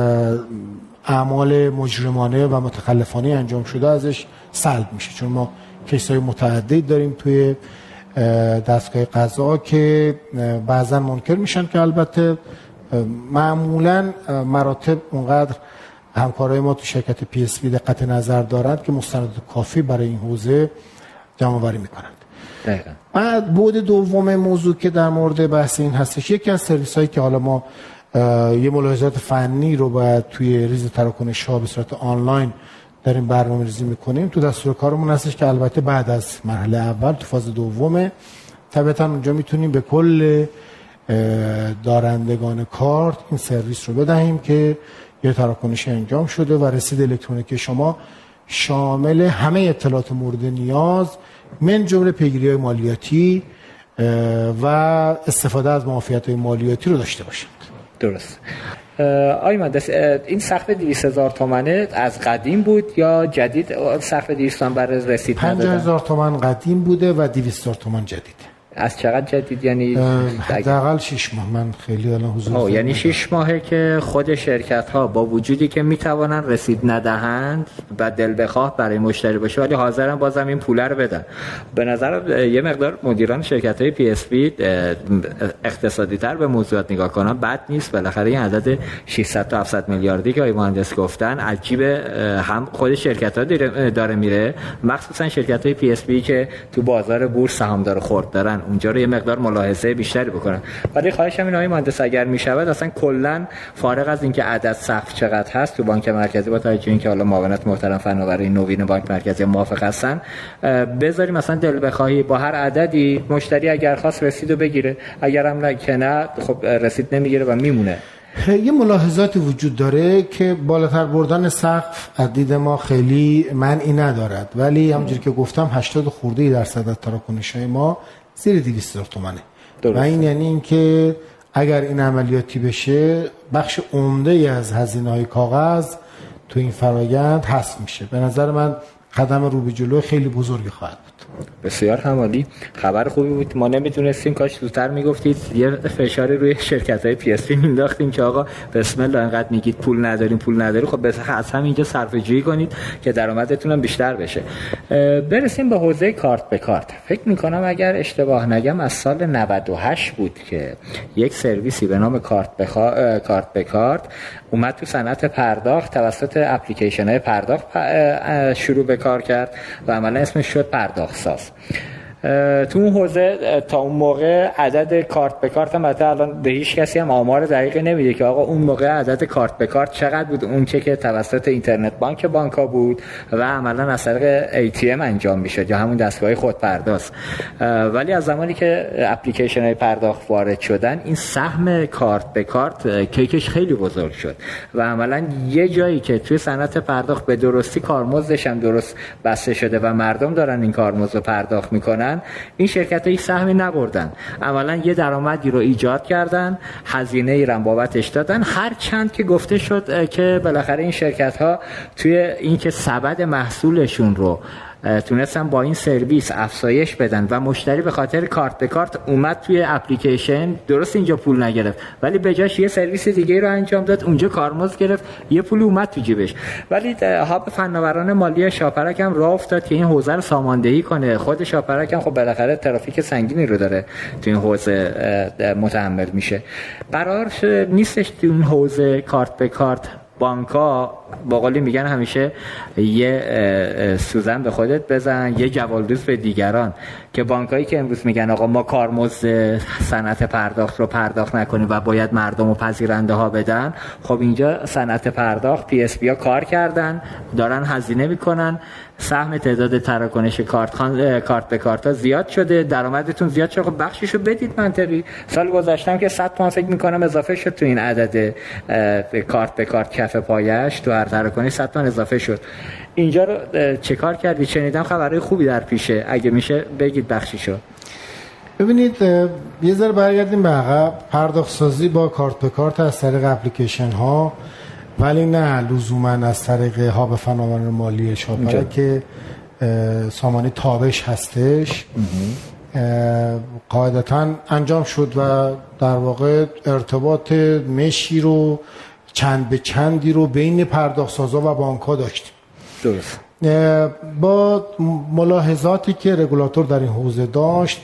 اعمال مجرمانه و متخلفانه انجام شده ازش سلب میشه. چون ما کیس‌های متعدد داریم توی دستگاه قضا که بعضا منکر میشن که البته معمولا مراتب اونقدر همکارای ما تو شرکت پی اس بی دقت نظر دارند که مستندات کافی برای این حوزه جمع‌آوری میکنند.
دقیقاً.
بعد بعد دوم موضوع که در مورد بحث این هستش، یکی از سرویس‌هایی که حالا ما یه ملاحظات فنی رو باید توی ریز تراکنش‌ها به صورت آنلاین داریم برنامه‌ریزی میکنیم تو دستور کارمون هستش که البته بعد از مرحله اول تو فاز دومه طبعاً اونجا میتونیم به کل دارندگان کارت این سرویس رو بدهیم که یه تراکنش انجام شده و رسید الکترونیکی شما شامل همه اطلاعات مورد نیاز من جمله پیگیری‌های مالیاتی و استفاده از معافیت‌های مالیاتی رو داشته باشند.
درست. آقای مهندس، این سقف دویست هزار تومانه از قدیم بود یا جدید سقف دویست تومان برای رسید ندادن؟
پنجاه هزار تومان قدیم بوده و دویست هزار تومان جدید.
از چقدر جدید؟ یعنی
حداقل شش ماه. من خیلی الان حضور
یعنی شش ماهه که خود شرکت ها با وجودی که میتوانن رسید ندهند و دل بخواه برای مشتری باشه ولی حاضرن بازم این پوله رو بدن. به نظر یه مقدار مدیران شرکت های پی اس بی اقتصادی تر به موضوعات نگاه کنن بد نیست. بالاخره این عدد ششصد تا هفتصد میلیاردی که آقای مهندس گفتن عجیبه، هم خود شرکت ها داره میره، مخصوصا شرکت های پی اس بی که تو بازار بورس سهامدار خرد دارن اونجا رو یه مقدار ملاحظه بیشتری بکنن. ولی خواهشم این آقای مهندس اگر میشود اصلا کلا فارغ از اینکه عدد سقف چقدر هست تو بانک مرکزی با توجه اینکه حالا معاونت محترم فناوری نوین بانک مرکزی موافق هستن بذاریم مثلا دل بخواهی با هر عددی مشتری اگر خواست رسیدو بگیره، اگر هم نه که نه خب رسید نمیگیره و میمونه.
یه ملاحظاتی وجود داره که بالاتر بردن سقف از دید ما خیلی معنی ندارد، ولی همونجوری که گفتم هشتاد خورده درصد از تراکنش‌های ما زیر دویست هزار تومانه و این یعنی این که اگر این عملیاتی بشه بخش عمده از هزینه‌های کاغذ تو این فرایند حذف میشه. به نظر من قدم رو به جلو خیلی بزرگی خواهد بود.
بسیار همالی، خبر خوبی بود. ما نمیتونستیم، کاش زودتر میگفتید، یه فشاری روی شرکت‌های پی اس پی مینداختیم که آقا بسم الله انقدر میگید پول نداریم پول نداریم، خب بس از همینجا صرفه‌جویی کنید که درآمدتون هم بیشتر بشه. برسیم به حوزه کارت به کارت. فکر میکنم اگر اشتباه نگم از سال نود و هشت بود که یک سرویسی به نام کارت به خا... کارت به کارت اومد تو صنعت پرداخت توسط اپلیکیشن‌های پرداخت شروع به کار کرد و عملا اسمش شد پرداخت ساز. تو اون حوزه تا اون موقع عدد کارت به کارت هم الان به هیچ کسی هم آمار دقیقی نمیده که آقا اون موقع عدد کارت به کارت چقدر بود، اون که که توسط اینترنت بانک بانک‌ها بود و عملا از طریق ای تی ام انجام میشد یا همون دستگاه خودپرداز. ولی از زمانی که اپلیکیشن های پرداخت وارد شدن این سهم کارت به کارت کیکش خیلی بزرگ شد و عملا یه جایی که توی صنعت پرداخت به درستی کارمزدش هم درست بسته شده و مردم دارن این کارمزد رو پرداخت میکنن، این شرکت‌ها هیچ سهمی نبردن. عملاً یه درآمدی رو ایجاد کردن، هزینه ای رو بابتش دادن، هر چند که گفته شد که بالاخره این شرکت‌ها توی این که سبد محصولشون رو تونستن با این سرویس افزایش بدن و مشتری به خاطر کارت به کارت اومد توی اپلیکیشن، درست اینجا پول نگرفت ولی به جاش یه سرویس دیگه رو انجام داد، اونجا کارمزد گرفت، یه پول اومد تو جیبش. ولی هاب فناوران مالی شاپرک هم راه افتاد که این حوزه رو ساماندهی کنه. خود شاپرک هم خب بالاخره ترافیک سنگینی رو داره تو این حوزه متحمل میشه. قرار نیستش تو این حوزه کارت به کارت بانک‌ها با قولی میگن همیشه یه سوزن به خودت بزن یه جوالدوز به دیگران، که بانکایی که امروز میگن آقا ما کارمزد صنعت پرداخت رو پرداخت نکنیم و باید مردم و پذیرنده ها بدن، خب اینجا صنعت پرداخت پی اس پی ها کار کردن، دارن هزینه میکنن، سهم تعداد تراکنش کارت خان... کارت به کارت ها زیاد شده، درآمدتون زیاد شده، خب بخشیشو بدید منطقی. سال گذشتم که صد تومن فکر میکنم اضافه شد تو این عدد کارت به کارت کف پایش، تو هر تراکنش صد تومن اضافه شد. اینجا رو چه کار کردی؟ شنیدم خبرهای خوبی در پیشه، اگه میشه بگید بخشیشو.
ببینید یه ذره برگردیم به عقب. پرداخت سازی با کارت به کارت از طریق اپلیکیشن ها، ولی نه لزوما از طریق هاب فناوران مالی شاپرک که سامانه تابش هستش، قاعدتا انجام شد و در واقع ارتباط مشی رو چند به چندی رو بین پرداخت سازا و بانک ها داشتیم.
درست.
با ملاحظاتی که رگولاتور در این حوزه داشت،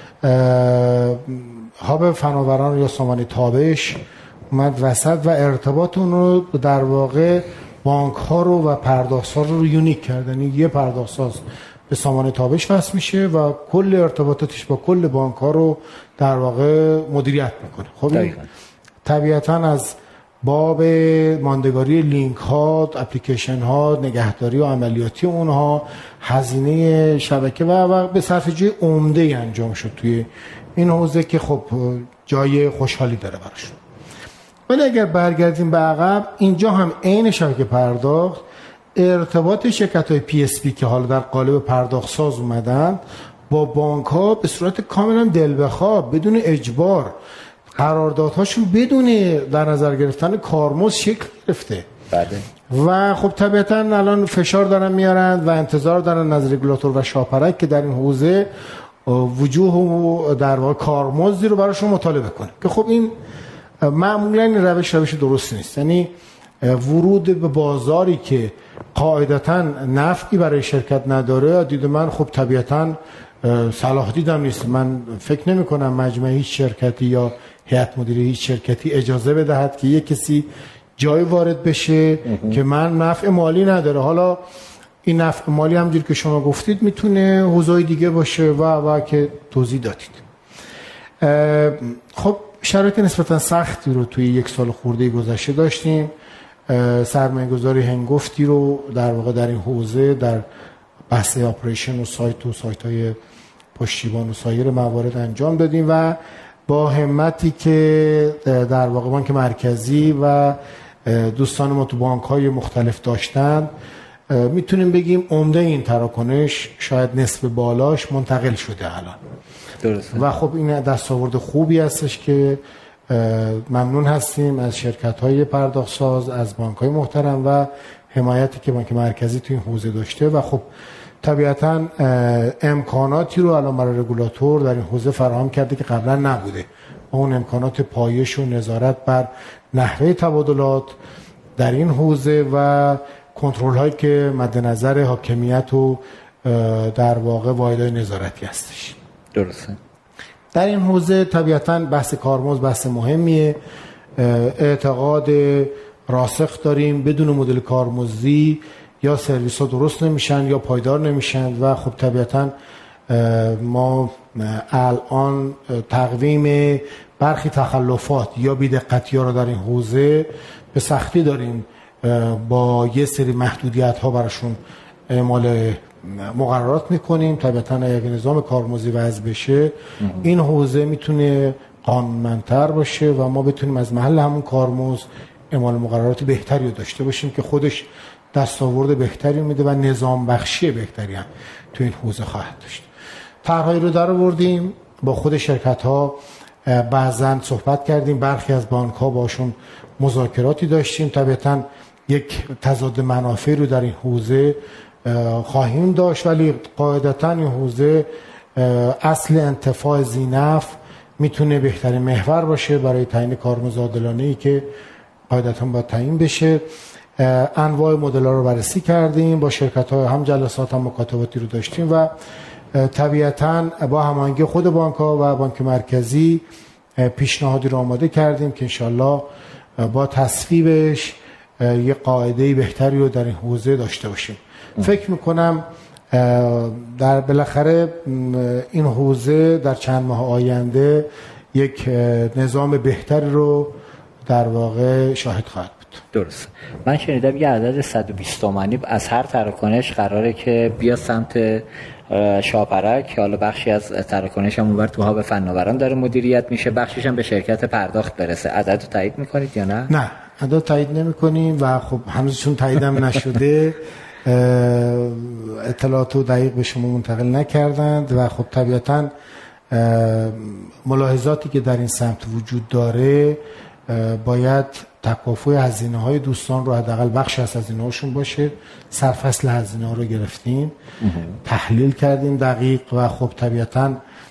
هاب فناوران یا سامانه تابش اومد وسط و ارتباط اون رو در واقع بانک ها رو و پرداخت ساز رو یونیک کردن. یه پرداخت ساز به سامانه تابش وصل میشه و کل ارتباطاتش با کل بانک ها رو در واقع مدیریت میکنه. خب این طبیعتاً از باب ماندگاری لینک ها، اپلیکیشن ها، نگهداری و عملیاتی اونها، هزینه شبکه و, و به صرفه‌جویی عمده‌ای انجام شد توی این حوزه که خب جای خوشحالی داره براش. ولی اگر برگردیم به عقب، اینجا هم عین شبکه پرداخت ارتباط شرکت‌های پی اس پی که حالا در قالب پرداخت ساز اومدن با بانک‌ها به صورت کاملا دل بخواه بدون اجبار قراردادهاشون بدون در نظر گرفتن کارمزد شکل گرفته.
بله.
و خب طبیعتاً الان فشار دارن میارن و انتظار دارن از رگولاتور و شاپرک که در این حوزه وجوه و در واقع کارمزدی رو براشون مطالبه کنه که خب این معمولاً این روش روش درست نیست. یعنی ورود به بازاری که قاعدتاً نفعی برای شرکت نداره، دید من خب طبیعتاً صلاح دیدم نیست. من فکر نمی کنم مجمع هیچ شرکتی یا هیئت مدیره هیچ شرکتی اجازه بدهد که یک کسی جای وارد بشه که من نفع مالی نداره. حالا این نفع مالی همونجوری که شما گفتید میتونه حوزه‌های دیگه باشه و و که توضیح دادید. خب شرایط نسبتا سختی رو توی یک سال خورده گذشته داشتیم. سرمایه‌گذاری هنگفتی رو در واقع در این حوزه در بحث اپریشن و سایت و سایت‌های پشتیبان و سایر موارد انجام دادیم و با همتی که در واقع بانک مرکزی و دوستان ما تو بانک‌های مختلف داشتن، میتونیم بگیم عمده این تراکنش شاید نصف بالاش منتقل شده الان.
درسته.
و خب این دستاورد خوبی هستش که ممنون هستیم از شرکت‌های پرداخت‌ساز، از بانک‌های محترم و حمایتی که بانک مرکزی تو این حوزه داشته و خب طبیعتاً امکاناتی رو الان برای رگولاتور در این حوزه فراهم کرده که قبلا نبوده. اون امکانات پایش و نظارت بر نحوه تبادلات در این حوزه و کنترل هایی که مد نظر حاکمیت و در واقع واحدهای نظارتی هستش.
درسته. در
این حوزه طبیعتاً بحث کارمزد بحث مهمیه. اعتقاد راسخ داریم بدون مدل کارمزدی یا سرویس ها درست نمیشن یا پایدار نمیشن و خب طبیعتاً ما الان تقویم برخی تخلفات یا بی‌دقتی ها رو در این حوزه به سختی داریم با یه سری محدودیت ها براشون اعمال مقررات میکنیم. طبیعتاً اگه نظام کارمزدی وضع بشه این حوزه میتونه قانونمندتر باشه و ما بتونیم از محل همون کارمزد اعمال مقررات بهتری رو داشته باشیم که خودش دستاورد بهتری میده و نظام بخشی بهتری هم تو این حوزه خواهد داشت. طرحهایی رو در آوردیم با خود شرکت ها، بعضن صحبت کردیم، برخی از بانک ها باشون مذاکراتی داشتیم. طبیعتاً یک تضاد منافع رو در این حوزه خواهیم داشت ولی قاعدتاً این حوزه اصل انتفاع ذینفع میتونه بهترین محور باشه برای تعیین کارمزد عادلانه‌ای که قاعدتاً باید تعیین بشه. انواع مدل‌ها رو بررسی کردیم با شرکت‌ها، هم جلسات هم مکاتباتی رو داشتیم و طبیعتاً با هماهنگی خود بانک‌ها و بانک مرکزی پیشنهادی رو آماده کردیم که انشالله با تصویبش یه قاعده بهتری رو در این حوزه داشته باشیم. فکر میکنم در بالاخره این حوزه در چند ماه آینده یک نظام بهتری رو در واقع شاهد خواهد بود.
درست. من شنیدم یه عدد صد و بیست تومانی از هر تراکنش قراره که بیا سمت شاپرک، که حالا بخشی از تراکنش هم اونور تو هاب فناوران داره مدیریت میشه، بخشیش هم به شرکت پرداخت برسه. عدد رو تایید میکنید یا نه؟
نه، عدد تایید نمیکنیم و خب هنوزشون تاییدم نشده. اطلاعات رو دقیق به شما منتقل نکردند و خب طبیعتاً ملاحظاتی که در این سمت وجود داره باید تکافؤ هزینه های دوستان رو حداقل بخش از هزینه هاشون باشه. سرفصل هزینه ها رو گرفتیم، تحلیل کردیم دقیق و خب طبیعتاً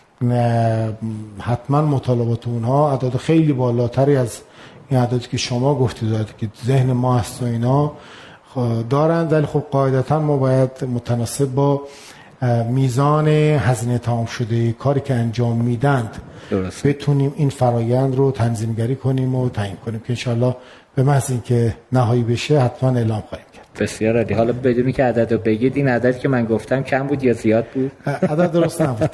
حتما مطالبات اونها اعداد خیلی بالاتری از این اعدادی که شما گفتید که ذهن ما هست و اینا دارند، ولی خب قاعدتاً ما باید متناسب با میزان هزینه تمام شده کاری که انجام میدند درست بتونیم این فرایند رو تنظیمگری کنیم و تعیین کنیم که انشالله به محض اینکه نهایی بشه حتما اعلام خواهیم کرد.
بسیار عالی. حالا بدونی که عدد رو بگید، این عددی که من گفتم کم بود یا زیاد بود؟
عدد درست نبود.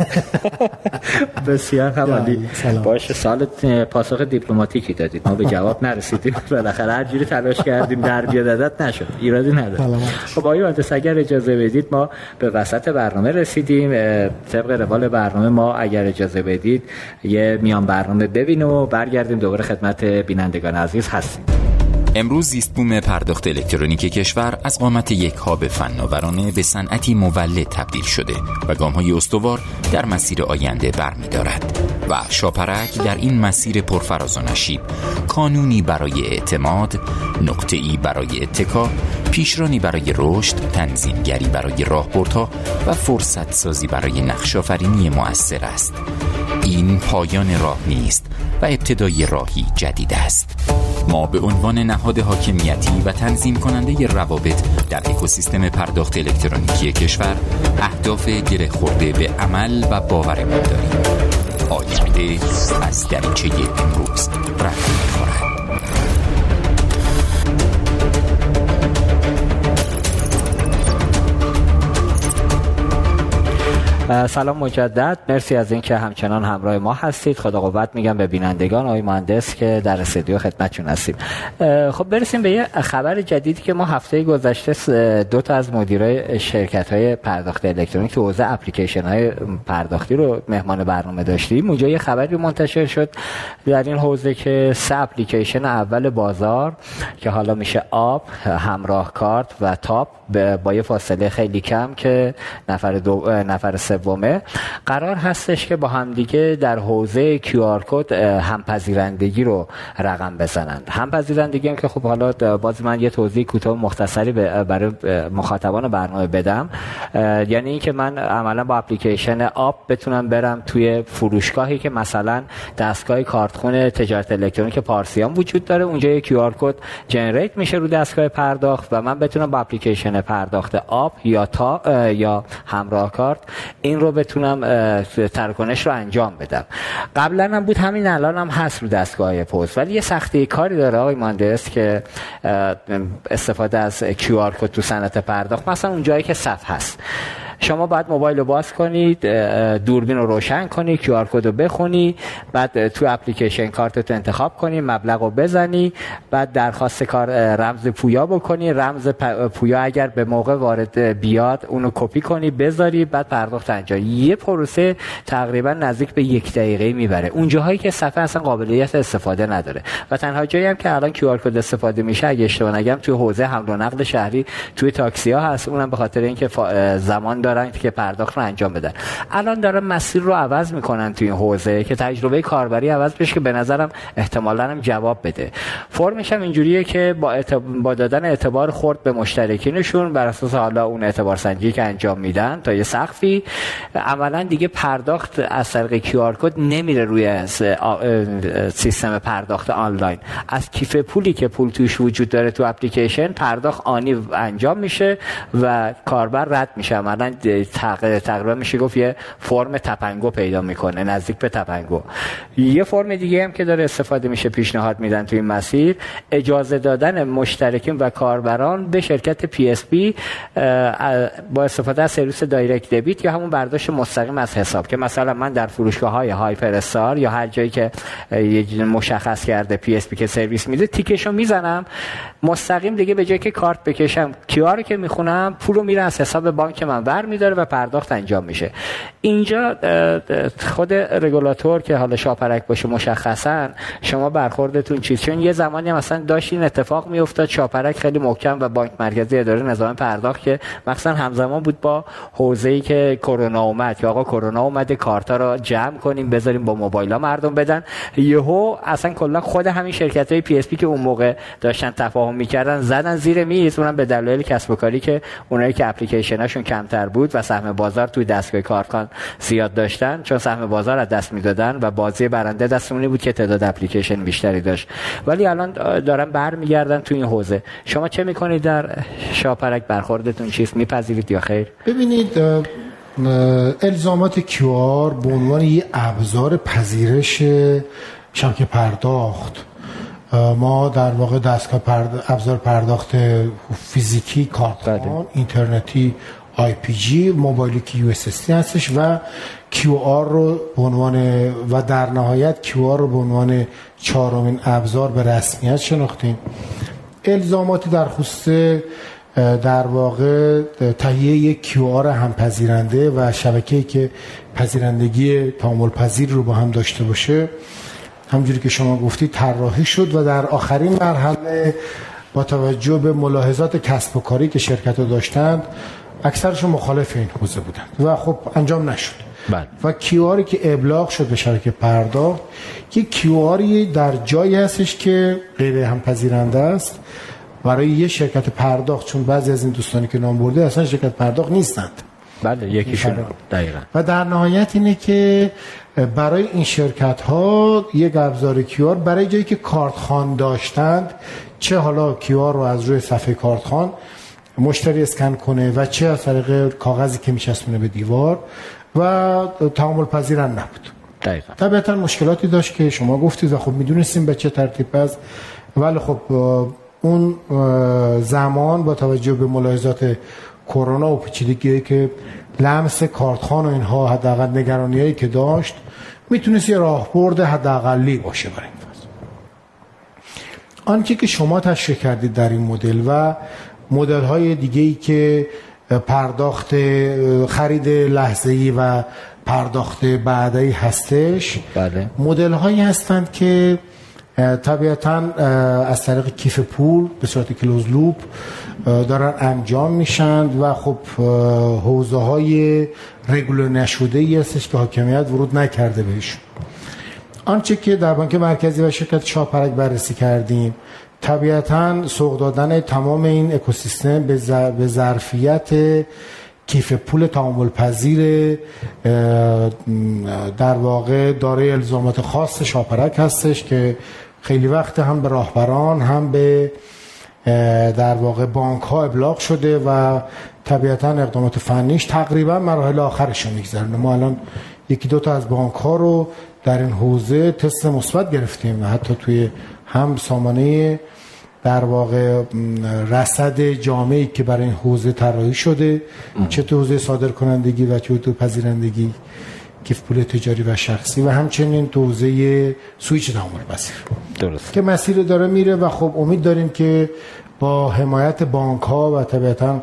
بسیار عالی. باشه، سال پاسخ دیپلماتیکی دادید، ما به جواب نرسیدیم. بالاخره هر جوری تلاش کردیم در بیاد عدد نشد. ایرادی نداره. خب آقای مهندس اگر اجازه بدید ما به وسط برنامه رسیدیم. طبق روال برنامه ما اگر اجازه بدید یه میان برنامه ببینیم و برگردیم دوباره خدمت بینندگان عزیز هستیم.
امروز زیست بوم پرداخت الکترونیک کشور از قامت یک هاب فناورانه به صنعتی مولد تبدیل شده و گام‌های استوار در مسیر آینده برمی‌دارد و شاپرک در این مسیر پرفراز و نشیب کانونی برای اعتماد، نقطه‌ای برای اتکا، پیشرانی برای رشد، تنظیمگری برای راهبردها و فرصت سازی برای نقش‌آفرینی مؤثر است. این پایان راه نیست و ابتدای راهی جدید است. ما به عنوان نهاد حاکمیتی و تنظیم کننده روابط در اکوسیستم پرداخت الکترونیکی کشور اهداف گره خورده به عمل و باورمان داریم. آینده از دریچه امروز رقم می‌خورد.
سلام مجدد، مرسی از اینکه همچنان همراه ما هستید. خدا قوت میگم به بینندگان. آقای مهندس که در استودیو خدمتتون هستیم. خب برسیم به یه خبر جدیدی که ما هفته گذشته دو تا از مدیرای شرکت‌های پرداخت الکترونیک تو حوزه اپلیکیشن‌های پرداختی رو مهمان برنامه داشتیم. اونجا یه خبری منتشر شد در این حوزه که سه اپلیکیشن اول بازار که حالا میشه آب، همراه کارت و تاپ با یه فاصله خیلی کم که نفر دو نفر سه سومه قرار هستش که با همدیگه در حوزه کیو آر کد همپذیرندگی رو رقم بزنند. همپذیرندگی هم که خب حالا باز من یه توضیح کوتاه مختصری برای مخاطبان برنامه بدم، یعنی این که من عملا با اپلیکیشن آپ بتونم برم توی فروشگاهی که مثلا دستگاه کارتخون تجارت الکترونیک پارسیان وجود داره، اونجا یک کیو آر کد جنریت میشه رو دستگاه پرداخت و من بتونم با اپلیکیشن پرداخت آپ یا تا یا همراه کارت این رو بتونم تراکنش رو انجام بدم. قبلا هم بود، همین الان هم هست رو دستگاه پست، ولی یه سختی کاری داره آقای مهندس که استفاده از کیو آر کد تو صنعت پرداخت. مثلا اون جایی که صف هست شما باید موبایل رو باز کنید، دوربین رو روشن کنی، کیو آر کد رو بخونی، بعد تو اپلیکیشن کارت رو انتخاب کنی، مبلغ رو بزنی، بعد درخواست کار رمز پویا بکنی، رمز پویا اگر به موقع وارد بیاد اونو کپی کنی بذاری، بعد پرداخت انجام. یه پروسه تقریبا نزدیک به یک دقیقه میبره. اون جاهایی که صفحه اصلا قابلیت استفاده نداره و تنها جایی هم که الان کیو آر کد استفاده میشه اگه اشتباه نگم توی حوزه حمل و نقل شهری توی تاکسی ها هست، اونم به خاطر اینکه زمان دارن که پرداخت رو انجام بدن. الان دارن مسیر رو عوض میکنن توی این حوزه که تجربه کاربری عوض بشه، که به نظرم احتمالاً هم جواب بده. فرمش هم اینجوریه که با, اعتب... با دادن اعتبار خرد به مشترکینشون بر اساس حالا اون اعتبار سنجی که انجام میدن تا یه سقفی، عملاً دیگه پرداخت از طریق کیو آر کد نمیره روی سیستم پرداخت آنلاین. از کیف پولی که پول توش وجود داره تو اپلیکیشن پرداخت آنی انجام میشه و کاربر رد میشه. عملاً تقریبا میشه گفت یه فرم تپنگو پیدا میکنه، نزدیک به تپنگو. یه فرم دیگه هم که داره استفاده میشه، پیشنهاد میدن توی این مسیر، اجازه دادن مشترکین و کاربران به شرکت پی اس بی با استفاده از سرویس دایرکت دبیت یا همون برداشت مستقیم از حساب، که مثلا من در فروشگاه‌های هایپر استار یا هر جایی که مشخص کرده پی اس بی که سرویس میده تیکشو میزنم مستقیم، دیگه به جای که کارت بکشم کیو آر که میخونم پولو میره از حساب بانک من برمی‌داره و پرداخت انجام میشه. اینجا خود رگولاتور که حالا شاپرک باشه مشخصا شما برخوردتون چیز، چون یه زمانی مثلا داشت این اتفاق میافتاد شاپرک خیلی محکم و بانک مرکزی اداره نظام پرداخت که مثلا همزمان بود با حوزه‌ای که کرونا اومد که آقا کرونا اومده کارتا رو جمع کنیم بذاریم با موبایلا مردم بدن، یهو اصلا کلا خود همین شرکت‌های پی اس پی که اون موقع داشتن تفاهم میکردن زدن زیر میز، اونم به دلایل کسب و کاری که اونایی که اپلیکیشناشون کمتر بود و سهم بازار توی دستگاه کارتخوان زیاد داشتن، چون سهم بازار از دست میدادن و بازی برنده دستمونی بود که تعداد اپلیکیشن بیشتری داشت. ولی الان دارن برمیگردن توی این حوزه. شما چه میکنید در شاپرک؟ برخوردتون چیست؟ میپذیرید یا خیر؟
ببینید الزامات کیو آر به عنوان یه ابزار پذیرش شبکه پرداخت، ما در واقع دستگاه پرد... ابزار پرداخت فیزیکی کارتخوان، اینترنتی آی پی جی، موبایلی که یو اس اس دی هستش و کیو آر رو به عنوان و در نهایت کیو آر رو به عنوان چهارمین ابزار به رسمیت شناختیم. الزاماتی در خصوص در واقع تهیه یک کیو آر همپذیرنده و شبکه‌ای که پذیرندگی تعامل پذیر رو با هم داشته باشه همونجوری که شما گفتید طراحی شد و در آخرین مرحله با توجه به ملاحظات کسب و کاری که شرکت‌ها داشتند اکثرشون مخالف این حوزه بودند و خب انجام نشد.
بله.
و کیو آری که ابلاغ شد به شبکه پرداخت یک کیو آری در جایی هستش که غیر همپذیرنده است برای یه شرکت پرداخت، چون بعضی از این دوستانی که نام برده اصلا شرکت پرداخت نیستند.
بله یکیشون دقیقاً.
و در نهایت اینه که برای این شرکت ها یک ابزار کیو آر برای جایی که کارتخوان داشتند، چه حالا کیو آر رو از روی صفحه کارتخوان مشتری اسکن کنه و چه از طریق کاغذی که میچسبونه به دیوار و تعامل پذیرن نبود.
دقیقاً.
طبعا مشکلاتی داشت که شما گفتید و خب میدونستیم به چه ترتیب است، ولی خب اون زمان با توجه به ملاحظات کرونا و پیچیدگی که لمس کارتخوان و اینها حداقل نگرانیایی که داشت میتونست یه راهبرد حداقلی باشه برای این فاز. آنچه که شما تشریح کردید در این مدل و مدل های دیگه‌ای که پرداخت خرید لحظه‌ای و پرداخت بعدی هستش،
بله.
مدل هایی هستند که طبیعتاً از طریق کیف پول به صورت کلوز لوپ دارن انجام میشن و خب حوزه های رگولر نشده ای هستش که حاکمیت ورود نکرده بهشون. آنچه که در بانک مرکزی و شرکت شاپرک بررسی کردیم طبیعتاً سوق دادن تمام این اکوسیستم به ظرفیت کیف پول تعامل پذیر در واقع دارای الزامات خاص شاپرک هستش که خیلی وقت هم به راهبران هم به در واقع بانک ها ابلاغ شده و طبیعتاً اقدامات فنیش تقریبا مراحل آخرش رو میگذرونه. ما الان یکی دو تا از بانک ها رو در این حوزه تست مثبت گرفتیم و حتی توی هم سامانه در واقع رصد جامعی که برای این حوزه طراحی شده، چه تو حوزه صادر کنندگی و چه تو پذیرندگی کیف پول تجاری و شخصی و همچنین تو حوزه سویچ تعامل پذیر
درست
که مسیر داره میره و خب امید داریم که با حمایت بانک ها و طبیعتاً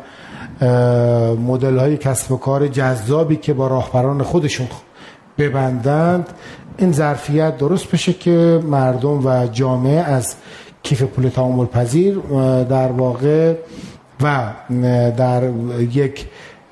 مدل های کسب و کار جذابی که با راهبران خودشون ببندند این ظرفیت درست بشه که مردم و جامعه از کیف پول تعامل پذیر در واقع و در یک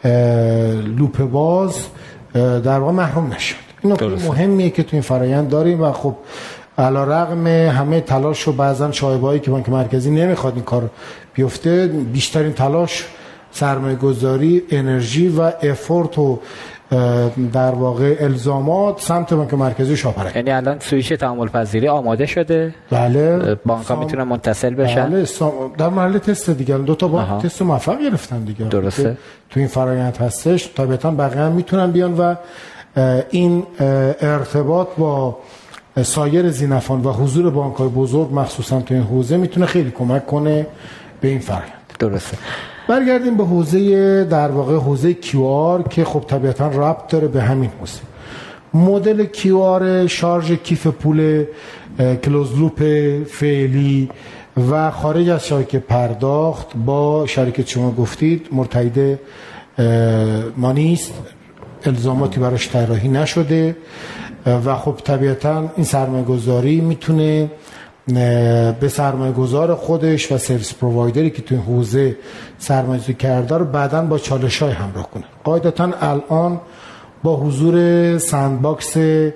لوپ باز در واقع محروم نشد. این نکته مهمیه که تو این فرآیند داریم و خب علیرغم همه تلاش و بعضا شایبه‌هایی که بانک مرکزی نمیخواد این کار بیفته، بیشترین تلاش، سرمایه‌گذاری، انرژی و افورت و در واقع الزامات سمت بانک مرکزی شاپرک.
یعنی الان سویچ تعامل پذیری آماده شده؟
بله.
بانک‌ها میتونن متصل بشن؟
بله. در مرحله تست دیگه دو تا بانک تست موفق گرفتن دیگه.
درسته.
تو این فرآیند هستش. طبعاً بقیه هم میتونن بیان و این ارتباط با سایر ذینفعان و حضور بانک‌های بزرگ مخصوصا تو این حوزه میتونه خیلی کمک کنه به این فرآیند.
درسته.
برگردیم به حوزه در واقع حوزه کیو آر که خب طبیعتاً ربط داره به همین حوزه. مدل کیو آر شارژ کیف پول کلوز لوپ فعلی و خارج از شبکه پرداخت با شرکت شما گفتید مرتعد ما نیست، الزاماتی براش طراحی نشده و خب طبیعتاً این سرمایه‌گذاری میتونه به سرمایه گذار خودش و سرویس پرووایدری که تو این حوزه سرمایه‌گذاری کرده رو بعداً با چالش‌های همراه کنه. قاعدتاً الان با حضور سندباکس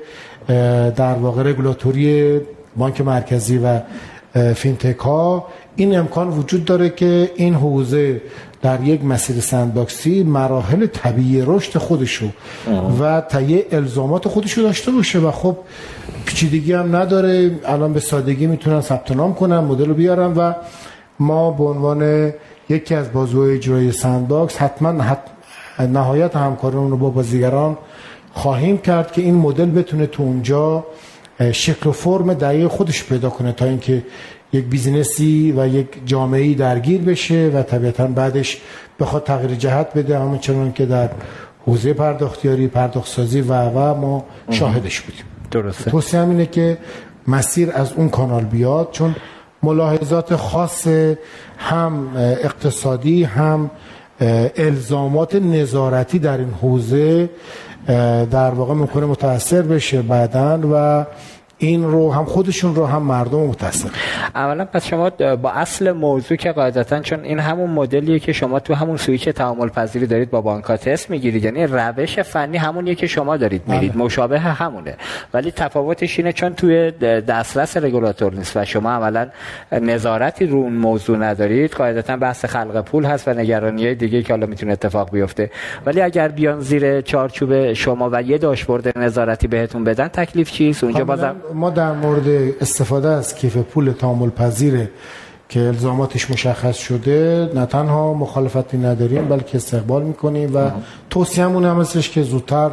در واقع رگولاتوری بانک مرکزی و فینتک ها این امکان وجود داره که این حوزه در یک مسیر سندباکسی مراحل طبیعی رشد خودشو و تهیه الزامات خودشو داشته باشه و خب پیچیدگی هم نداره. الان به سادگی میتونن ثبت نام کنن، مدل رو بیارن و ما به عنوان یکی از بازوهای اجرایی سندباکس حتما حت... نهایت همکاریمون رو با بازیگران خواهیم کرد که این مدل بتونه تو اونجا شکل و فرم دقیق خودش پیدا کنه تا اینکه یک بیزینسی و یک جامعه‌ای درگیر بشه و طبیعتاً بعدش بخواد تغییر جهت بده، همونچنان که در حوزه پرداختیاری، پرداخت‌سازی و و ما شاهدش بودیم.
درسته.
توصیه اینه که مسیر از اون کانال بیاد، چون ملاحظات خاص هم اقتصادی هم الزامات نظارتی در این حوزه در واقع میکنه متاثر بشه بعداً و این رو هم خودشون رو هم مردم متاثر.
اولا پس شما با اصل موضوع که قاعدتاً چون این همون مدلیه که شما تو همون سویچ تعامل پذیری دارید با بانک‌ها تست میگیرید، یعنی روش فنی همونیه که شما دارید میرید، آه. مشابه همونه، ولی تفاوتش اینه چون توی دسترس رگولاتور نیست و شما عملاً نظارتی رو اون موضوع ندارید. قاعدتاً بحث خلق پول هست و نگرانی‌های دیگه که حالا میتونه اتفاق بیفته، ولی اگر بیان زیر چارچوب شما و یه داشبورد نظارتی بهتون بدن تکلیف چیست؟ اونجا بازم
ما در مورد استفاده از کیف پول تعامل پذیر که الزاماتش مشخص شده نه تنها مخالفتی نداریم بلکه استقبال میکنیم و توصیه‌مون هم هستش که زودتر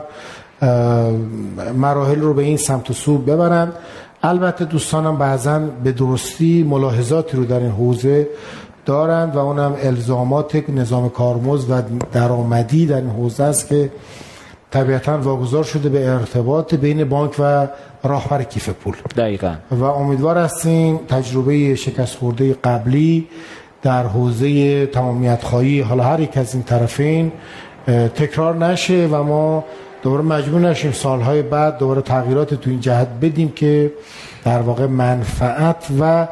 مراحل رو به این سمت و سو ببرن. البته دوستانم بعضا به درستی ملاحظاتی رو در این حوزه دارند و اونم الزامات نظام کارمزد و درآمدی در این حوزه است که طبیعتاً واگذار شده به ارتباط بین بانک و راهبر کیف پول.
دقیقاً. و
امیدوار هستیم تجربه شکست خورده قبلی در حوزه تمامیت خواهی حالا هر یک از این طرفین تکرار نشه و ما دوباره مجبور نشیم سالهای بعد دوباره تغییرات تو این جهت بدیم که در واقع منفعت و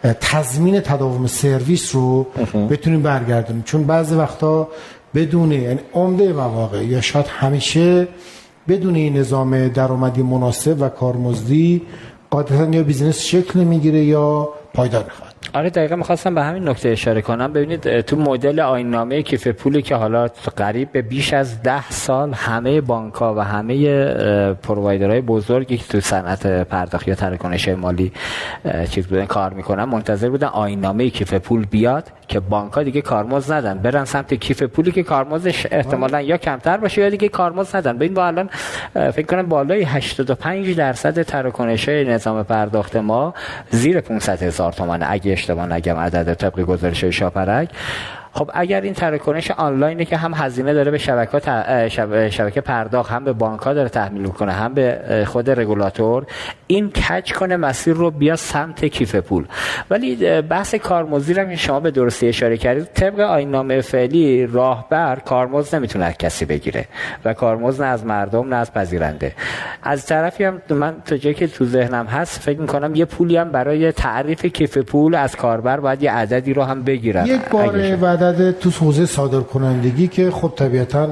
تضمین تداوم سرویس رو بتونیم برگردونیم. چون بعضی وقتا بدون، یعنی عمده مواقع یا شاید همیشه بدون این نظام درآمدی مناسب و کارمزدی قاعدتاً یا بیزینس شکل نمیگیره یا پایدار نخواهد.
آره دقیقا میخواستم به همین نکته اشاره کنم. ببینید تو مدل آیین‌نامه کیف پولی که حالا قریب به بیش از ده سال همه بانک‌ها و همه پرووایدرهای بزرگی که تو صنعت پرداخت یا تراکنش مالی چیز بودن کار میکنن منتظر بودن آیین‌نامه کیف پول بیاد که بانک‌ها دیگه کارمزد ندن، برن سمت کیف پولی که کارمزدش احتمالاً یا کمتر باشه یا دیگه کارمزد ندن. ببین با الان فکر کنم بالای هشتاد و پنج درصد تراکنش‌های نظام پرداخت ما زیر پانصد هزار تومان اگه اشتباه نگم عدد طبق گزارش شاپرک. خب اگر این تراکنش آنلاینه که هم هزینه داره به شبکات شبکه پرداخت، هم به بانک‌ها داره تحمیل میکنه، هم به خود رگولاتور، این کج کنه مسیر رو بیا سمت کیف پول. ولی بحث کارمزدی رو شما به درستی اشاره کردید. طبق آیین‌نامه فعلی راهبر کارمزد نمیتونه از کسی بگیره و کارمزد نه از مردم نه از پذیرنده. از طرفی هم من تا جایی که تو ذهنم هست فکر میکنم یه پولی هم برای تعریف کیف پول از کاربر باید یه عددی رو هم بگیرن.
یک بار عدد تو حوزه صادرکنندگی که خب طبیعتاً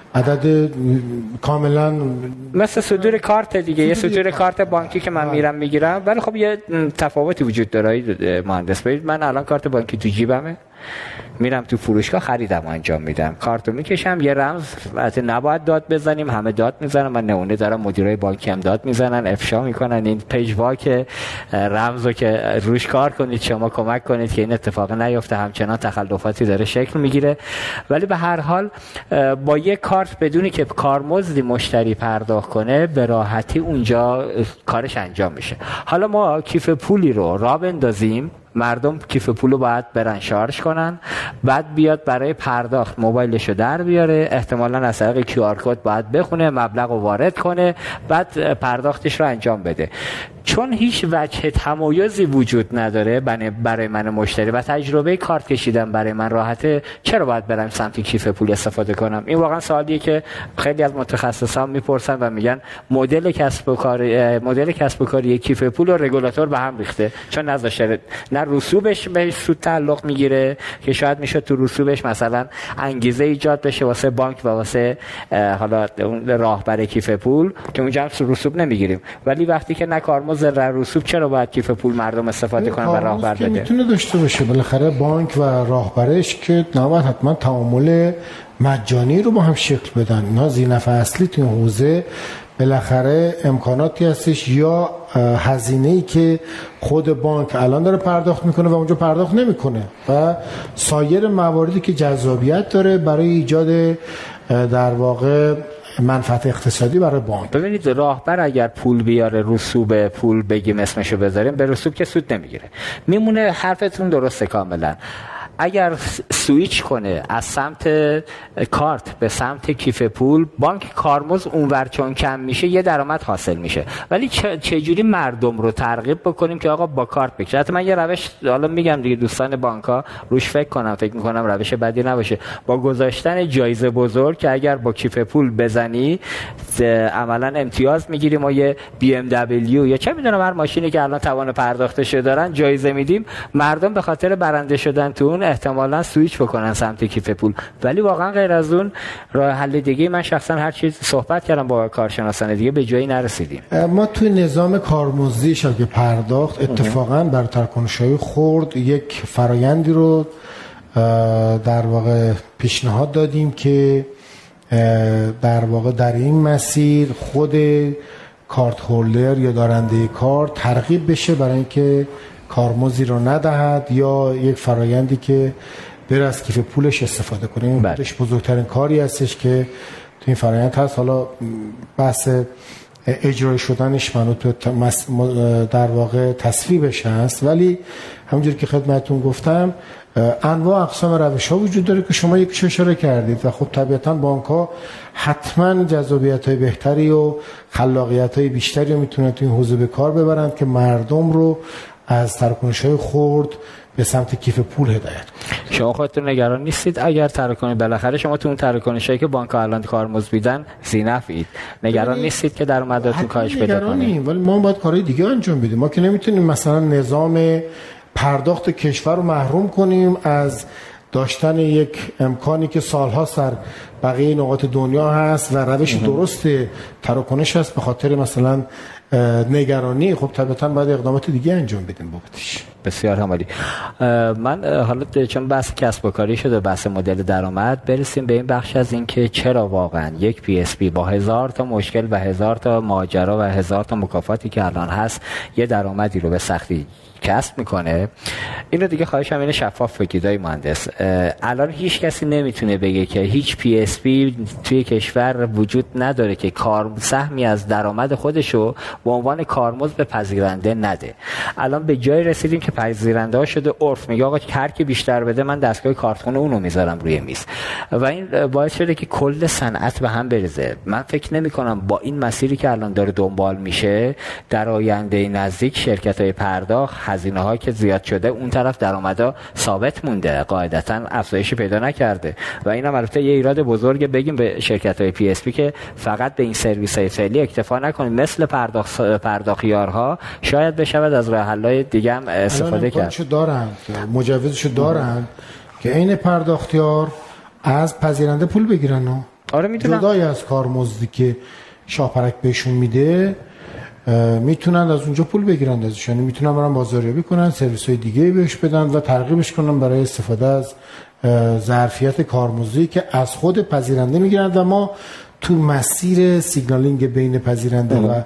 عدد کاملا
مثل صدور کارت دیگه، یه صدور کارت بانکی که من میرم میگیرم، ولی خب یه تفاوتی وجود داره مهندس. ببینید من الان کارت بانکی تو جیبمه، میرم تو فروشگاه خریدم انجام میدم، کارتو میکشم، یه رمز البته نباید داد بزنیم، همه داد میزنن، من نمونه دارم مدیرای بانکی هم داد میزنن، افشا میکنن این پیجوا که رمزو که روش کار کنید شما کمک کنید که این اتفاق نیفته، همچنان تخلفاتی داره شکل میگیره. ولی به هر حال با یه کارت بدونی که کارمزدی مشتری پرداخت کنه به راحتی اونجا کارش انجام میشه. حالا ما کیف پولی رو راه بندازیم، مردم کیف پولو باید برن شارژ کنن، بعد بیاد برای پرداخت موبایلشو در بیاره، احتمالاً از طریق کیو آر کد باید بخونه، مبلغو وارد کنه، بعد پرداختش رو انجام بده. چون هیچ وجه تمایزی وجود نداره برای من مشتری و تجربه کارت کشیدن برای من راحته، چرا باید برم سمت کیف پول استفاده کنم؟ این واقعا سوالیه که خیلی از متخصصان میپرسن و میگن مدل کسب و کار مدل کسب و کاری کیف پول و رگولاتور به هم ریخته، چون نذاشته نه رسوبش به سود تعلق میگیره که شاید میشه تو رسوبش مثلا انگیزه ایجاد بشه واسه بانک و واسه حالا اون راهبر کیف پول که اونجا هم رسوب نمیگیریم، ولی وقتی که نه کارمزد در رسوب چرا باید کیف پول مردم استفاده کنن و راهبر بده؟
میتونه داشته باشه بالاخره بانک و راهبرش که نباید حتما تعامل مجانی رو با هم شکل بدن. اینا زینف اصلی تو این حوزه بالاخره امکاناتی هستش یا هزینه‌ای که خود بانک الان داره پرداخت میکنه و اونجا پرداخت نمیکنه و سایر مواردی که جذابیت داره برای ایجاد در واقع منفعت اقتصادی برای بانک.
ببینید راهبر اگر پول بیاره رسوب پول بگیم اسمشو بذاریم، به رسوب که سود نمیگیره. میمونه حرفتون درسته کاملا. اگر سویچ کنه از سمت کارت به سمت کیف پول، بانک کارمزد اونور چون کم میشه یه درآمد حاصل میشه. ولی چجوری مردم رو ترغیب بکنیم که آقا با کارت بکشه؟ حتی من یه روش حالا میگم دیگه دوستان بانک‌ها روش فکر کنم، فکر میکنم روش بدی نباشه، با گذاشتن جایزه بزرگ که اگر با کیف پول بزنی عملا امتیاز میگیریم، ما یه بی ام دبلیو یا چه میدونم هر ماشینی که الان توان پرداختش دارن جایزه میدیم، مردم به خاطر برنده شدن تو اون احتمالاً سویچ بکنن سمت کیف پول. ولی واقعا غیر از اون راه حل دیگه من شخصا هر چیز صحبت کردم با کارشناسان دیگه به جایی نرسیدیم.
ما توی نظام کارمزدی شبکه پرداخت اتفاقاً بر تراکنش‌های خرد یک فرایندی رو در واقع پیشنهاد دادیم که در واقع در این مسیر خود کارت هولدر یا دارنده کارت ترغیب بشه برای اینکه کارمزدی رو ندهد یا یک فرایندی که بره از کیف پولش استفاده کنه. این بله. بزرگترین کاری هستش که تو این فرایند هست. حالا بحث اجرای شدنش منوط به در واقع تصویبش هست، ولی همونجوری که خدمتتون گفتم انواع اقسام روش‌ها وجود داره که شما یکیش اشاره کردید و خب طبیعتاً بانک‌ها حتما جذابیت‌های بهتری و خلاقیت‌های بیشتری رو میتونن تو این حوزه به کار ببرند که مردم رو از تراکنش‌های خرد به سمت کیف پول هدایت کنید.
شما خودتون نگران نیستید اگر تراکنش بالاخره شما تو اون تراکنشایی که بانک الان کارمزد میدن زینفید، نگران نیستید که درآمداتون کاهش پیدا کنه؟
ولی ما باید کارهای دیگه انجام بدیم. ما که نمیتونیم مثلا نظام پرداخت کشور رو محروم کنیم از داشتن یک امکانی که سالها سر بقیه نقاط دنیا هست و روش درست تراکنش هست به خاطر مثلا نگرانی. خب طبعا باید اقدامات دیگه انجام بدیم بابتش.
بسیار عالی. من حالا چون بحث کسب و کاری شده، بحث مدل درآمد، برسیم به این بخش از این که چرا واقعا یک پی اس پی با هزار تا مشکل و هزار تا ماجرا و هزار تا مکافاتی که الان هست یه درآمدی رو به سختی کسب میکنه. اینو دیگه خواهشم اینه شفاف بگید آقای مهندس. الان هیچ کسی نمیتونه بگه که هیچ پی اس پی توی کشور وجود نداره که کار سهمی از درآمد خودشو به عنوان کارمزد به پذیرنده نده. الان به جای رسیدیم که پذیرنده ها شده عرف میگه آقا هر کی بیشتر بده من دستگاه کارتخونه اونو میذارم روی میز و این باعث شده که کل صنعت به هم بریزه. من فکر نمی کنم با این مسیری که الان داره دنبال میشه در آینده نزدیک شرکت‌های پرداخت هزینه ها که زیاد شده اون طرف درآمدا ثابت مونده، قاعدتا افزایشی پیدا نکرده و اینم البته یه ایراد بزرگه. بگیم به شرکت‌های پی اس پی که فقط به این سرویس‌های فعلی اکتفا نکنید، مثل پرداخت پرداختیارها شاید بشود از راه حل‌های دیگه هم استفاده کرد.
چه دارن مجوزشو دارن که عین پرداختیار از پذیرنده پول بگیرن و
آره میتونن
جدای از کارمزدی که شاپرک بهشون میده میتونن از اونجا پول بگیرن ازش، یعنی میتونن برن بازاریابی کنن، سرویس های دیگه بهش بدن و ترغیبش کنن برای استفاده از ظرفیت کارمزدی که از خود پذیرنده میگیرن و ما تو مسیر سیگنالینگ بین پذیرنده و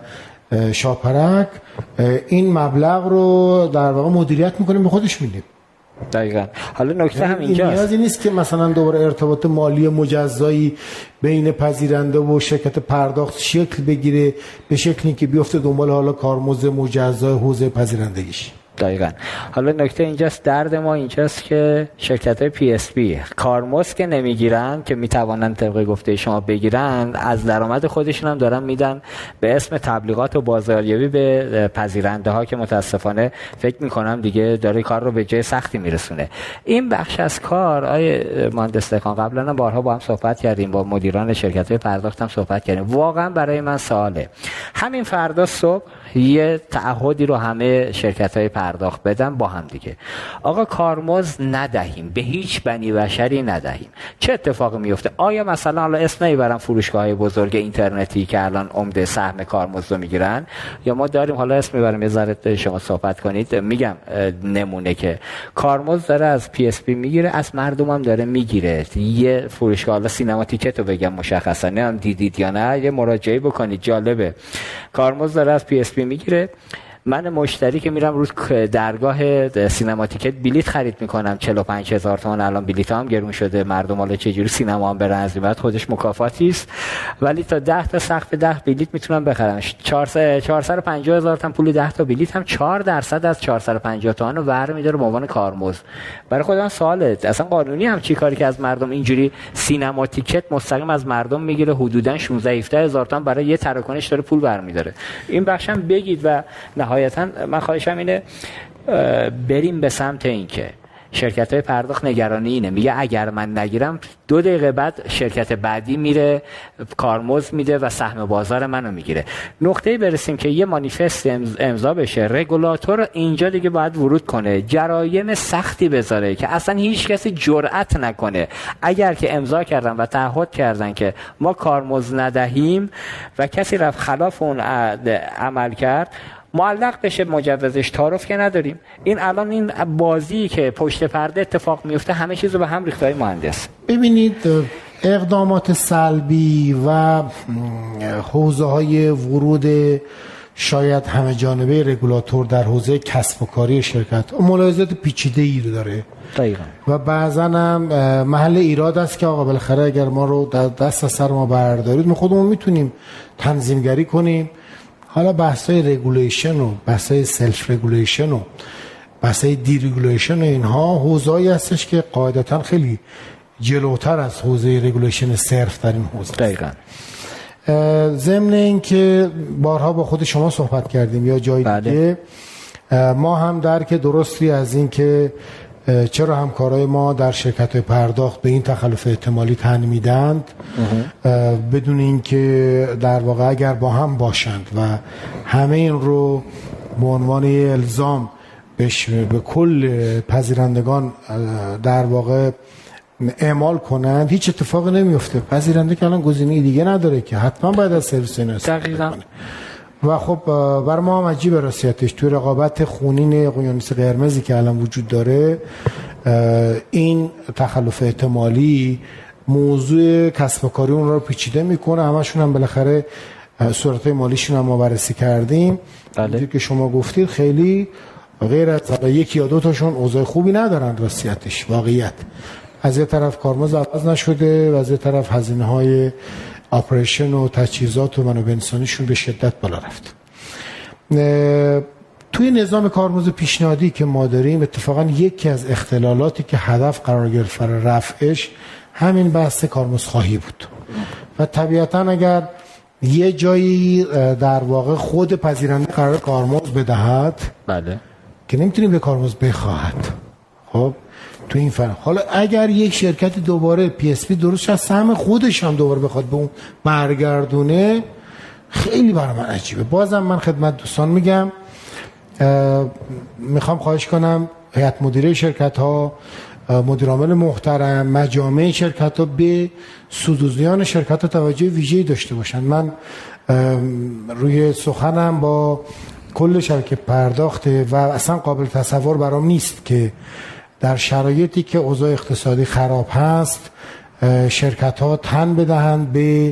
شاپرک این مبلغ رو در واقع مدیریت میکنیم به خودش میدیم.
دقیقاً. حالا نکته هم اینجاست،
نیازی نیست که مثلا دوباره ارتباط مالی مجزایی بین پذیرنده و شرکت پرداخت شکل بگیره به شکلی که بیفته دنبال حالا کارمزد مجزای حوزه پذیرندگیش.
دقیقاً. حالا نکته اینجاست، درد ما اینجاست که شرکت‌های پی اس پی کارمزد که نمیگیرن که میتوانن طبق گفته شما بگیرن، از درآمد خودشون هم دارن میدن به اسم تبلیغات و بازاریابی به پذیرنده ها که متاسفانه فکر میکنم دیگه داره کار رو به جای سختی میرسونه. این بخش از کار آیه مهندس دکان قبلا هم بارها با هم صحبت کردیم، با مدیران شرکت‌های پرداخت هم صحبت کردیم. واقعا برای من سواله، همین فردا صبح یه تعهدی رو همه شرکت‌های پرداخت بدن با هم دیگه، آقا کارمزد ندهیم، به هیچ بنی بشری ندهیم، چه اتفاقی میفته؟ آیا مثلا حالا اسم نمیبرم فروشگاه‌های بزرگ اینترنتی که الان عمده سهم کارمزد رو میگیرن، یا ما داریم حالا اسم میبرم یه ذره شما صحبت کنید، میگم نمونه که کارمزد داره از پی اس پی میگیره، از مردم هم داره میگیره. یه فروشگاه حالا سینما تیکت رو بگم مشخصا، نه هم دیدید یا نه، یه مراجعه بکنید جالبه. کارمزد داره از پی اس پی میگیره، من مشتری که میرم روز درگاه سینما تیکت بلیت خرید میکنم چهل و پنج هزار تومان، الان بلیط هم گرون شده، مردم حالا چجوری سینما هم برن، از این بعد خودش مکافاتی است، ولی تا ده تا سقف ده بلیط میتونم بخرم. چهارصد و پنجاه هزار تومان پول ده تا بلیط هم چهار درصد از چهارصد و پنجاه تومان رو برمی‌داره به عنوان کارمزد. برای خودم سواله، اصلا قانونی هم چی کاری که از مردم اینجوری سینما تیکت مستقیم از مردم میگیره، حدوداً شانزده هفده هزار تومان برای یه تراکنش داره پول برمی‌داره. این بخشم بگید و نهایتاً من خواهشم اینه بریم به سمت این که شرکت‌های پرداخت نگرانی اینه، میگه اگر من نگیرم دو دقیقه بعد شرکت بعدی میره کارمزد میده و سهم بازار منو میگیره. نقطه‌ای برسیم که یه مانیفست امضا بشه، رگولاتور اینجا دیگه باید ورود کنه، جرایم سختی بذاره که اصلا هیچ کسی جرئت نکنه. اگر که امضا کردن و تعهد کردن که ما کارمزد ندهیم و کسی رفت خلاف اون عمل کرد، معلق بشه مجوزش، تعارف که نداریم. این الان این بازی که پشت پرده اتفاق میفته همه چیز رو به هم ریخته. های مهندس
ببینید، اقدامات سلبی و حوزه های ورود شاید همه جانبه رگولاتور در حوزه کسب و کاری شرکت ملاحظات پیچیده ای رو داره
دقیقاً
و بعضا هم محل ایراد است که آقا بالاخره اگر ما رو در دست از سر ما بردارید ما خودمون میتونیم تنظیمگری کنیم. حالا بحثای رگولیشن و بحثای سلف رگولیشن و بحثای دی رگولیشن اینها حوزه‌ای هستش که قاعدتاً خیلی جلوتر از حوزه رگولیشن صرف در این حوزه.
دقیقاً.
ضمن این که بارها با خود شما صحبت کردیم یا جای دیگه، ما هم درک درستی از این که چرا همکارای ما در شرکت‌های پرداخت به این تخلف احتمالی تن میدند بدون اینکه در واقع اگر با هم باشند و همه این رو به عنوان الزام به کل پذیرندگان در واقع اعمال کنند، هیچ اتفاقی نمیفته. پذیرنده که الان گزینه دیگه نداره که حتما باید از سرویس این استفاده کنه. و خب بر ما هم عجیبه راستیتش توی رقابت خونین اقیانوس قرمزی که الان وجود داره این تخلف احتمالی موضوع کسب و کاری اون رو پیچیده میکنه. همشون هم بالاخره صورتهای مالیشون هم ما بررسی کردیم. بله. که شما گفتید خیلی غیر از یکی یا دو تاشون اوضاع خوبی ندارن راستیتش واقعیت. از یه طرف کارمزد عوض نشده و از یه طرف هزینه‌های اپریشن و تجهیزات و منابع انسانیشون به شدت بالا رفت. توی نظام کارمزد پیشنهادی که ما داریم اتفاقا یکی از اختلالاتی که هدف قرار گرفت برای رفعش همین بحث کارمزدخواهی بود و طبیعتا اگر یه جایی در واقع خود پذیرنده قرار کارمزد بدهد
بله
که نمیتونیم به کارمزد بخواهد. خب تو این فرق حالا اگر یک شرکت دوباره پی اس پی درست از سهم خودش هم دوباره بخواد به اون برگردونه خیلی برای من عجیبه. بازم من خدمت دوستان میگم میخوام خواهش کنم هیئت مدیره شرکت ها، مدیر عامل محترم، مجامع شرکت ها به سود و زیان شرکت ها توجه ویژه‌ای داشته باشن. من روی سخنم با کل شبکه پرداخته و اصلا قابل تصور برام نیست که در شرایطی که اوضاع اقتصادی خراب هست شرکت ها تن بدهند به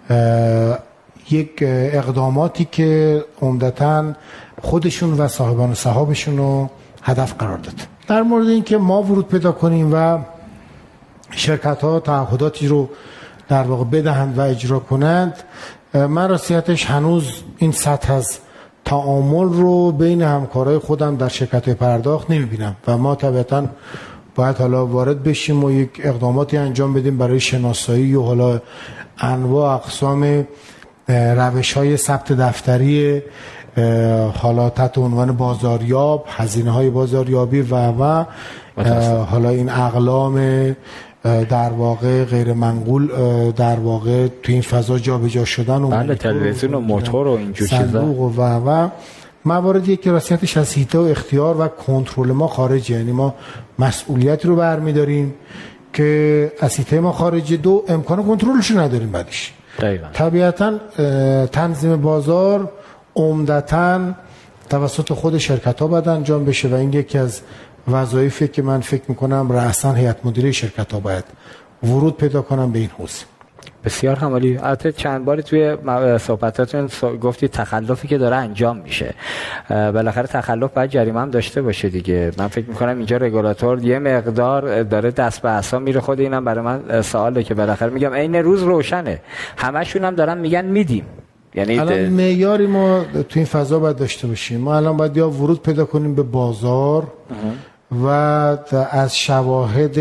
یک اقداماتی که عمدتاً خودشون و صاحبان سهامشون رو هدف قرار داد. در مورد این که ما ورود پیدا کنیم و شرکت ها تعهداتی رو در واقع بدهند و اجرا کنند، من راستیتش هنوز این سطح از تعامل رو بین همکارای خودم در شرکت پرداخت نمیبینم و ما طبیعتاً باید حالا وارد بشیم و یک اقداماتی انجام بدیم برای شناسایی و حالا انواع اقسام روش‌های ثبت دفتری حالا تحت عنوان بازاریاب، هزینه‌های بازاریابی و و حالا این اقلام در واقع غیر منقول در واقع تو این فضا جابجا شدن و
بله تلویزیون و موتور و اینجور چیزا
و و مواردی که راستیتش از حیطه و اختیار و کنترل ما خارجه. یعنی ما مسئولیتی رو برمی‌داریم که از حیطه ما خارجه، دو امکان کنترلش نداریم بعدش.
دقیقاً
طبیعتاً تنظیم بازار عمدتاً توسط خود شرکت‌ها باید انجام بشه و این یکی از وظایفی که من فکر می‌کنم رأساً هیئت مدیره شرکت‌ها باید ورود پیدا کنم به این حوزه.
بسیار عالی. البته چند باری توی صحبتاتون گفتید تخلفی که داره انجام میشه، بالاخره تخلف باید جریمه هم داشته باشه دیگه. من فکر میکنم اینجا رگولاتور یه مقدار داره دست به عصا میره. خود اینم برای من سواله که بالاخره میگم عین روز روشنه، همشون هم دارن میگن میدیم. یعنی
الان معیاری ما تو این فضا باید داشته باشیم. ما الان باید یا ورود پیدا کنیم به بازار و از شواهد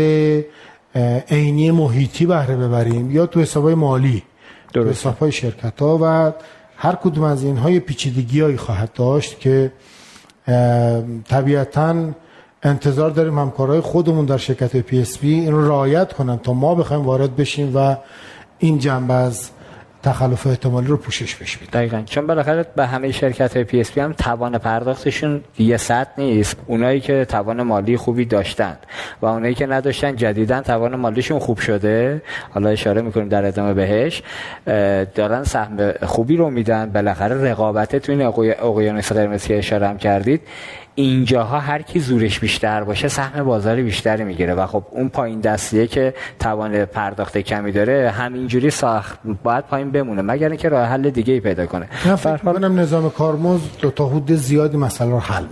عینی محیطی بهره ببریم یا تو حسابای مالی، تو حسابای شرکت ها و هر کدوم از اینها یه پیچیدگی‌هایی خواهد داشت که طبیعتاً انتظار داریم همکارای خودمون در شرکت پی اس پی این رو رعایت کنن تا ما بخوایم وارد بشیم و این جنبه از تخلف احتمالی رو پوشش بشه.
دقیقاً، چون بالاخره به همه شرکت‌های پی اس پی هم توان پرداختشون یه سطح نیست. اونایی که توان مالی خوبی داشتن و اونایی که نداشتن جدیداً توان مالیشون خوب شده، حالا اشاره می‌کنیم در ادامه بهش، دارن سهم خوبی رو میدن. بالاخره رقابت تو این اقیانوس قرمز که اشاره هم کردید، اینجاها هر کی زورش بیشتر باشه سهم بازاری بیشتری میگیره و خب اون پایین دستیه که توان پرداخت کمی داره همینجوری ساخت باید پایین بمونه مگر اینکه راه حل دیگه ای پیدا کنه.
فکر کنم نظام کارمزد تا حد زیادی مسئله رو حل میکنه.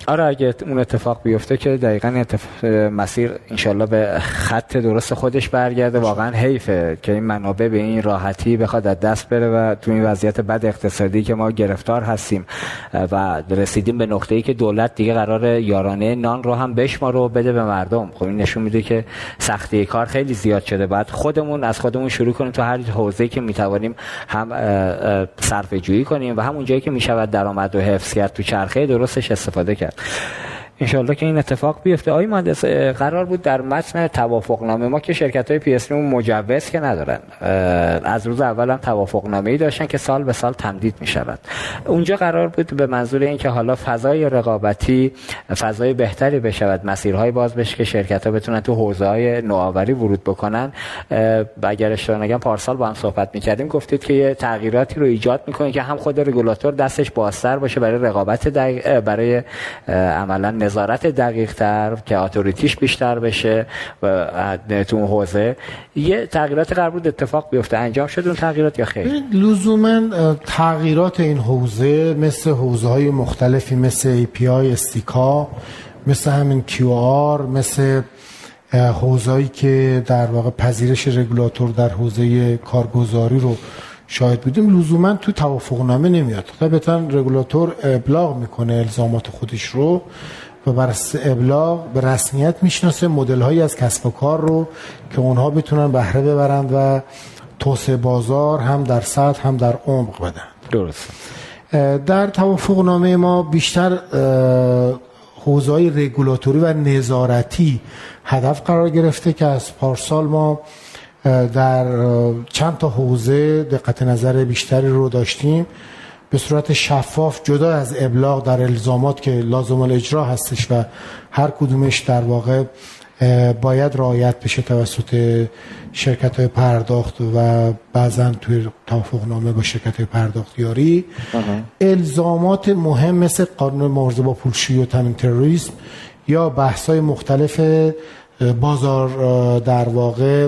آره اگه اون اتفاق بیفته که دقیقاً اتفاق مسیر انشالله به خط درست خودش برگرده. واقعا حیفه که این منابع به این راحتی بخواد از دست بره و تو این وضعیت بد اقتصادی که ما گرفتار هستیم و رسیدیم به نقطه‌ای که دولت دیگه قراره یارانه نان رو هم بشماره و بده به مردم. خب این نشون میده که سختی کار خیلی زیاد شده. بعد خودمون از خودمون شروع کنیم تو هر حوزه‌ای که میتوانیم هم صرفه جویی کنیم و همون جایی که میشود درآمد و حفظ کرد تو چرخه درستش استفاده کرد. انشالله که این اتفاق بیفته. آقای مهندس قرار بود در متن توافقنامه ما که شرکت‌های پی اس اون مجوز که ندارن از روز اول هم توافقنامه‌ای داشتن که سال به سال تمدید می‌شود. اونجا قرار بود به منظور اینکه حالا فضای رقابتی فضای بهتری بشود، مسیرهای باز بشه که شرکت‌ها بتونن تو حوزه‌های نوآوری ورود بکنن. اگر اشتباه نگم پارسال با هم صحبت می‌کردیم، گفتید که یه تغییراتی رو ایجاد می‌کنه که هم خود رگولاتور دستش بازتر باشه برای رقابت برای عملاً نظارت دقیق تر که اتوریتیش بیشتر بشه و تو اون حوزه. یه تغییرات قرار بود اتفاق بیفته، انجام شد اون تغییرات یا خیر؟
لزوما تغییرات این حوزه مثل حوزه‌های مختلفی مثل ای پی آی استیکا، مثل همین کیو آر، مثل حوزه‌ای که در واقع پذیرش رگولاتور در حوزه کارگزاری رو شاهد بودیم، لزوما تو توافقنامه نمیاد. طبعا رگولاتور ابلاغ میکنه الزامات خودش رو و بر اساس ابلاغ به رسمیت میشناسه مدل هایی از کسب و کار رو که اونها بتونن بهره ببرند و توسعه بازار هم در سطح هم در عمق بدن.
درست.
در توافقنامه ما بیشتر حوزه‌های رگولاتوری و نظارتی هدف قرار گرفته که از پارسال ما در چند تا حوزه دقت نظر بیشتری رو داشتیم به صورت شفاف، جدا از ابلاغ در الزامات که لازم الاجرا هستش و هر کدومش در واقع باید رعایت بشه توسط شرکت‌های پرداخت و بعضا توی توافقنامه با شرکت‌های پرداختیاری. الزامات مهم مثل قانون مبارزه با پولشویی و تامین تروریسم یا بحث‌های مختلف بازار در واقع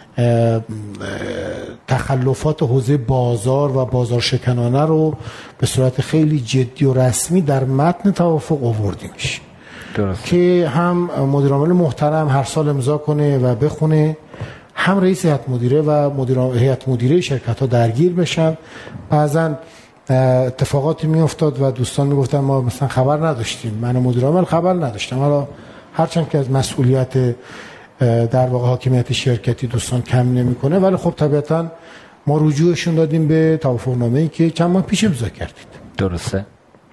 تخلفات حوزه بازار و بازار شکنانه رو به صورت خیلی جدی و رسمی در متن توافق آوردیمش که هم مدیر عامل محترم هر سال امضا کنه و بخونه، هم رئیس هیئت مدیره و مدیر هیئت مدیره شرکت ها درگیر بشن. بعضن اتفاقاتی می افتاد و دوستان می گفتن ما مثلا خبر نداشتیم، من مدیر عامل خبر نداشتم. حالا هرچند که از مسئولیت در واقع حاکمیت شرکتی دوستان کم نمیکنه، ولی خب طبیعتا ما رجوعشون دادیم به توافقنامه‌ای که چند ماه پیش امضا کردید.
درسته.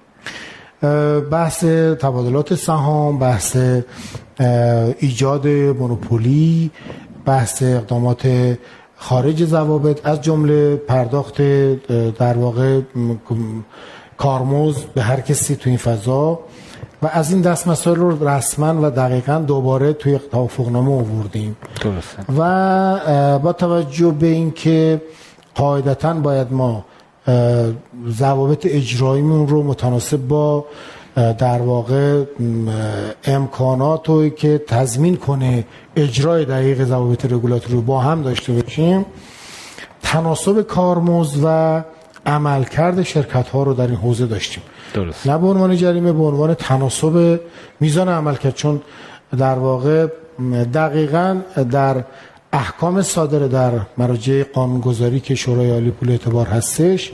بحث تبادلات سهام، بحث ایجاد مونوپولی، بحث اقدامات خارج ضوابط از جمله پرداخت در واقع کارمزد به هر کسی تو این فضا و از این دست مسائل رو رسما و دقیقاً دوباره توی توافقنامه آوردیم.
درسته.
و با توجه به این که قاعدتاً باید ما ضوابط اجراییمون رو متناسب با در واقع امکاناتی که تضمین کنه اجرای دقیق ضوابط رگولاتوری رو با هم داشته باشیم، تناسب کارمزد و عملکرد شرکت ها رو در این حوزه داشتیم.
درست.
نه به عنوان جریمه، به عنوان تناسب میزان عملکرد، چون در واقع دقیقاً در احکام صادره در مراجع قانونگذاری که شورای عالی پول اعتبار هستش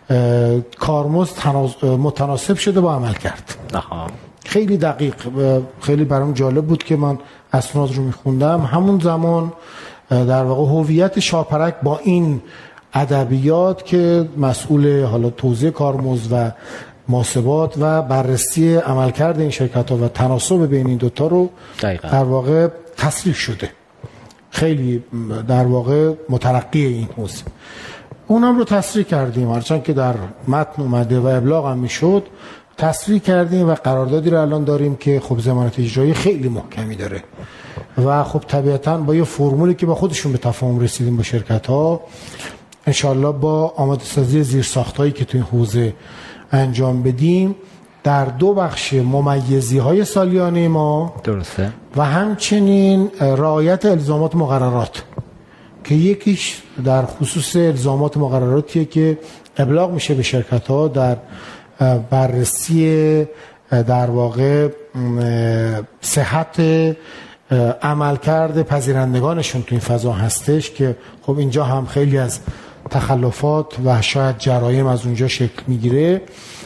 کارمزد متناسب شده با عملکرد. خیلی دقیق، خیلی برام جالب بود که من اسناد رو میخوندم همون زمان در واقع هویت شاپرک با این ادبیات که مسئول حالا توزیع کارمزد و محاسبات و بررسی عملکرد این شرکت ها و تناسب بین این دوتا رو دقیقا در واقع تصریح شده. خیلی در واقع مترقی این حوزه اونم رو تصریح کردیم، هرچند که در متن اومده و ابلاغ هم میشد تصریح کردیم و قراردادی رو الان داریم که خب ضمانت اجرایی خیلی محکمی داره و خب طبیعتاً با یه فرمولی که با خودشون به تفاهم رسیدیم با شرکت ها، انشالله با آماده سازی زیرساختایی که تو این حوزه انجام بدیم در دو بخش ممیزی های سالیانه ما
درسته
و همچنین رعایت الزامات مقررات که یکیش در خصوص الزامات مقرراتیه که ابلاغ میشه به شرکت ها در بررسی در واقع صحت عملکرد پذیرندگانشون تو این فضا هستش که خب اینجا هم خیلی از تخلفات و شاید جرایم از اونجا شکل میگیره،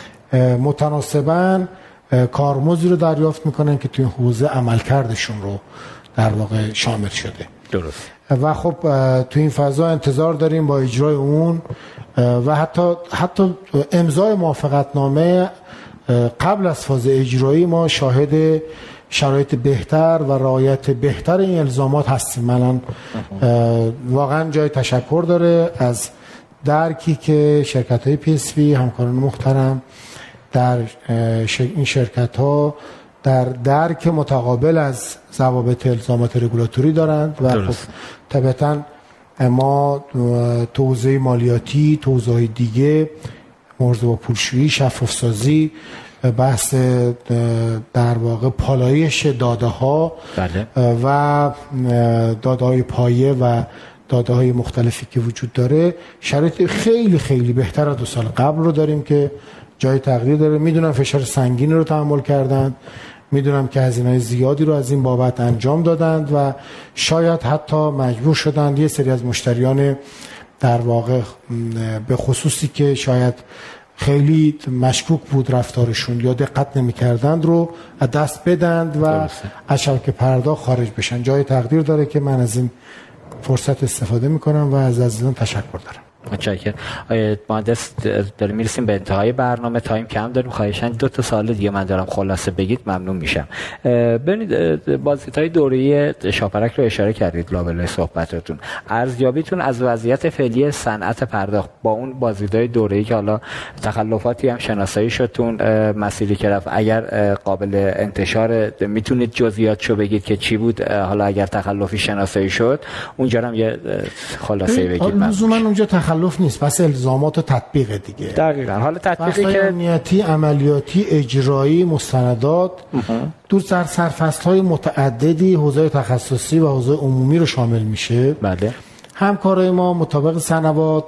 متناسباً کارمزدی رو دریافت میکنن که تو این حوزه عملکردشون رو در واقع شامل شده.
درست.
و خب تو این فضا انتظار داریم با اجرای اون و حتی حتی امضای موافقتنامه قبل از فاز اجرایی ما شاهد شرایط بهتر و رعایت بهتر این الزامات هستیم. من واقعا جای تشکر داره از درکی که شرکت‌های پی اس وی، همکاران محترم در این شرکت‌ها در درک متقابل از ضوابط الزامات رگولاتوری دارند و خب طبعاً ما توزیع مالیاتی، توزیع دیگه، مرز با پولشویی، شفاف‌سازی، بحث در واقع پالایش داده ها
بله.
و داده های پایه و داده های مختلفی که وجود داره، شرایط خیلی خیلی بهتر از دو سال قبل رو داریم که جای تغییر داره. میدونم فشار سنگین رو تحمل کردند، میدونم که هزینه‌های زیادی رو از این بابت انجام دادند و شاید حتی مجبور شدند یه سری از مشتریان در واقع به خصوصی که شاید خیلی مشکوک بود رفتارشون یا دقت نمی‌کردند رو از دست بدند و از شبکه پرداخت خارج بشن. جای تقدیر داره که من از این فرصت استفاده می‌کنم و از عزیزان تشکر دارم.
متشکرم. آقای مهندس داریم میرسیم به انتهای برنامه، تایم کم داریم، خواهشاً دو تا سوال دیگه من دارم خلاصه بگید ممنون میشم. ببینید بازدیدهای دوره‌ای شاپرک رو اشاره کردید لابلای صحبتاتون. ارزیابیتون از وضعیت فعلی صنعت پرداخت با اون بازدیدهای دوره‌ای که حالا تخلفاتی هم شناسایی شدتون، مسیری که رفت، اگر قابل انتشار میتونید جزئیاتشو بگید که چی بود، حالا اگر تخلفی شناسایی شد اونجا هم یه خلاصه بگید.
لزوما اونجا تخلف نیست، پس الزامات و تطبیق دیگه.
دقیقاً. حالا تطبیقی که
امنیتی، عملیاتی، اجرایی، مستندات دور در سرفصل‌های متعددی حوزه تخصصی و حوزه عمومی رو شامل میشه.
بله.
همکارای ما مطابق سنوات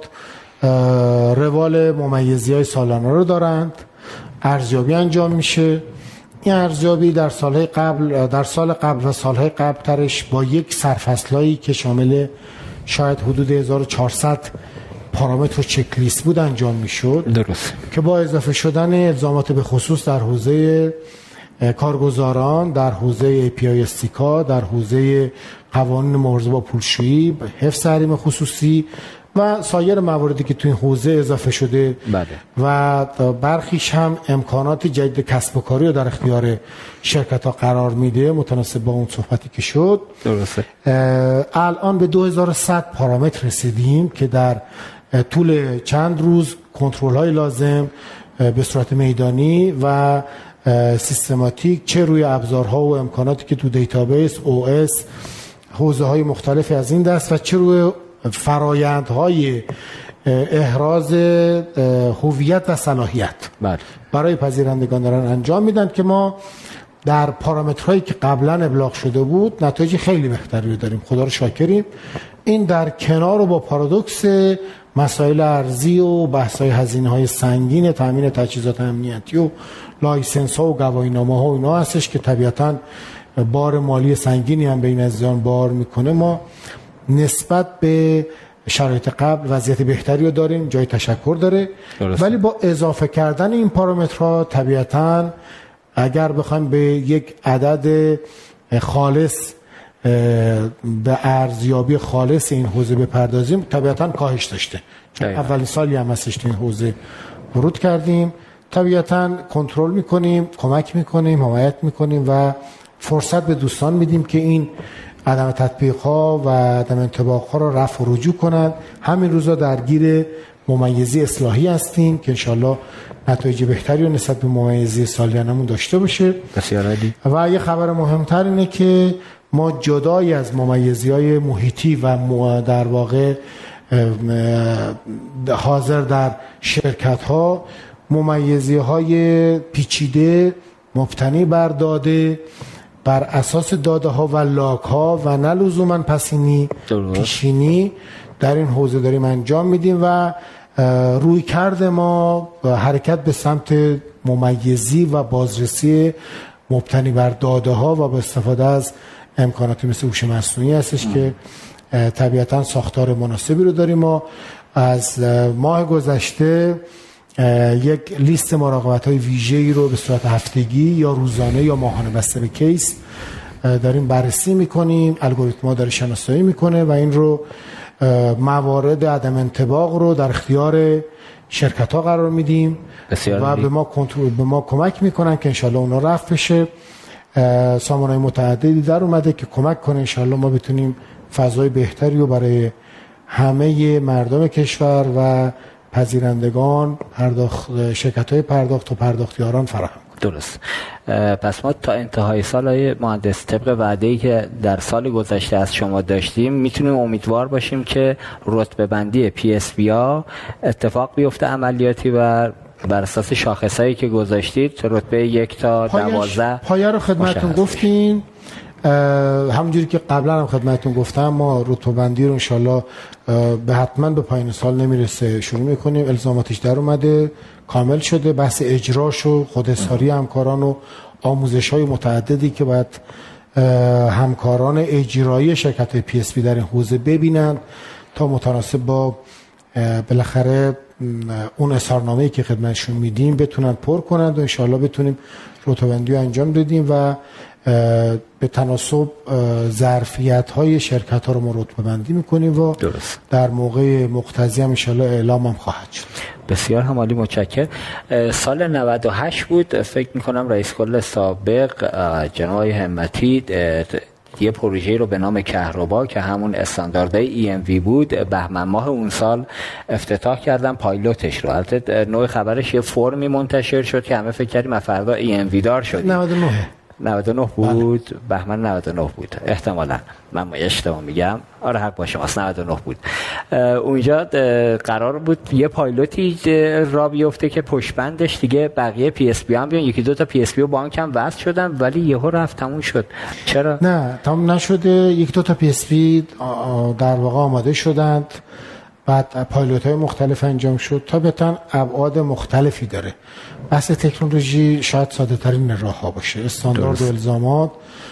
روال ممیزی‌های سالانه رو دارند، ارزیابی انجام میشه. این ارزیابی در سالهای قبل در سال قبل و سالهای قبل ترش با یک سرفصلایی که شامل شاید حدود هزار و چهارصد پارامتر و چک لیست بود انجام میشد.
درست.
که با اضافه شدن الزامات به خصوص در حوزه کارگزاران، در حوزه ای پی آی استیکا، در حوزه قوانین مبارزه با پولشویی، حفظ حریم خصوصی و سایر مواردی که تو این حوزه اضافه شده.
بله.
و برخیش هم امکانات جدید کسب و کاری رو در اختیار شرکت ها قرار میده متناسب با اون صحبتی که شد.
درسته.
الان به دو هزار و صد پارامتر رسیدیم که در طول چند روز کنترل های لازم به صورت میدانی و سیستماتیک چه روی ابزارها و امکاناتی که تو دیتابیس او اس حوزه های مختلفی از این دست و چه روی فرایندهای احراز هویت و صلاحیت
بله.
برای پذیرندگان دارن انجام میدن که ما در پارامترهایی که قبلا ابلاغ شده بود نتایج خیلی بهتری رو داریم، خدا رو شاکریم. این در کنار و با پارادوکس مسائل ارزی و بحث‌های هزینه‌های سنگین تامین تجهیزات امنیتی و لایسنس‌ها و گواهینامه‌ها و اینا هستش که طبیعتاً بار مالی سنگینی هم به این عزیزان بار میکنه. ما نسبت به شرایط قبل وضعیت بهتری رو داریم، جای تشکر داره. درست. ولی با اضافه کردن این پارامترها طبیعتاً اگر بخوایم به یک عدد خالص به ارزیابی خالص این حوزه بپردازیم طبیعتاً کاهش داشته. اولین سالی هم هستش این حوزه ورود کردیم، طبیعتاً کنترل میکنیم، کمک میکنیم، حمایت میکنیم و فرصت به دوستان میدیم که این عدم تطبیق ها و عدم انطباق ها رو رفع و رجوع کنند. همین روزا درگیر ممیزی اصلاحی هستیم که انشالله نتایج بهتری و نسبت به ممیزی سالیانمون داشته باشه.
بسیار عالی.
و یه خبر مهمتر اینه که ما جدای از ممیزی های محیطی و در واقع حاضر در شرکت ها ممیزی های پیچیده مبتنی بر داده، بر اساس داده ها و لاگ ها و نه لزوما پسینی پیشینی در این حوزه داریم انجام میدیم و روی کرده ما حرکت به سمت ممیزی و بازرسی مبتنی بر داده ها و با استفاده از امکاناتی مثل هوش مصنوعی هستش که طبیعتا ساختار مناسبی رو داریم. ما از ماه گذشته یک لیست مراقبت های ویژه‌ای رو به صورت هفتگی یا روزانه یا ماهانه بسته به کیس داریم بررسی میکنیم. الگوریتم ها داره شناسایی میکنه و این رو موارد عدم انطباق رو در اختیار شرکت ها قرار میدیم و به ما کنترل به ما کمک میکنن که انشالله اونا رفع بشه. سامانه‌های متعددی در اومده که کمک کنه انشالله ما بتونیم فضای بهتری رو برای همه مردم کشور و پذیرندگان پرداخت شرکت‌های پرداخت و پرداختیاران فراهم کنیم.
درست. پس ما تا انتهای سال های مهندس طبق وعده‌ای که در سال گذشته از شما داشتیم میتونیم امیدوار باشیم که رتبه بندی پی اس بی ها اتفاق بیفته عملیاتی و بر اساس شاخصایی که گذاشتید رتبه یک تا دوازده
پایه رو خدمتتون گفتین. همونجوری که قبلا هم خدمتتون گفتم ما رتبه بندی رو انشالله به حتما به پایان سال نمیرسه شروع میکنیم. الزاماتش در اومده کامل شده. بحث اجراش و خودحصاری همکاران و آموزش های متعددی که باید همکاران اجرایی شرکت پی اس بی در این حوزه ببینند تا متناسب با بالاخره اون اظهارنامه‌ای که خدمتشون میدیم بتونن پر کنند و انشالله بتونیم رتبه بندی رو انجام بدیم و به تناسب ظرفیت های شرکت ها رو ما رتبه بندی میکنیم و
درست. در
موقع مقتضی هم انشالله اعلام هم خواهد شد.
بسیار همالی، متشکرم. سال نود و هشت بود فکر میکنم رئیس کل سابق جناب همتی یه پروژه رو به نام کهربا که همون استانداردهای ای ام وی بود بهمن ماه اون سال افتتاح کردن پایلوتش رو. البته نوع خبرش یه فرمی منتشر شد که همه فکر کردیم فردا ای ام وی دار شد.
نود و نه
نود و نه بود. بهمن نود و نه بود احتمالاً، من اشتباه میگم. آره حق باشه، اصلا نود و نه بود. اونجا قرار بود یه پایلوتی را بیفته که پشتبندش دیگه بقیه پی اس بی هم بیان، یکی دو تا پی اس بی و بانک هم وصل شدن ولی یهو رفت تموم شد. چرا؟
نه تموم نشده. یک دو تا پی اس بی در واقع آماده شدند، بعد پایلوت های مختلف انجام شد. طبعا ابعاد مختلفی داره. بحث تکنولوژی شاید ساده ترین راه ها باشه. استاندارد و الزامات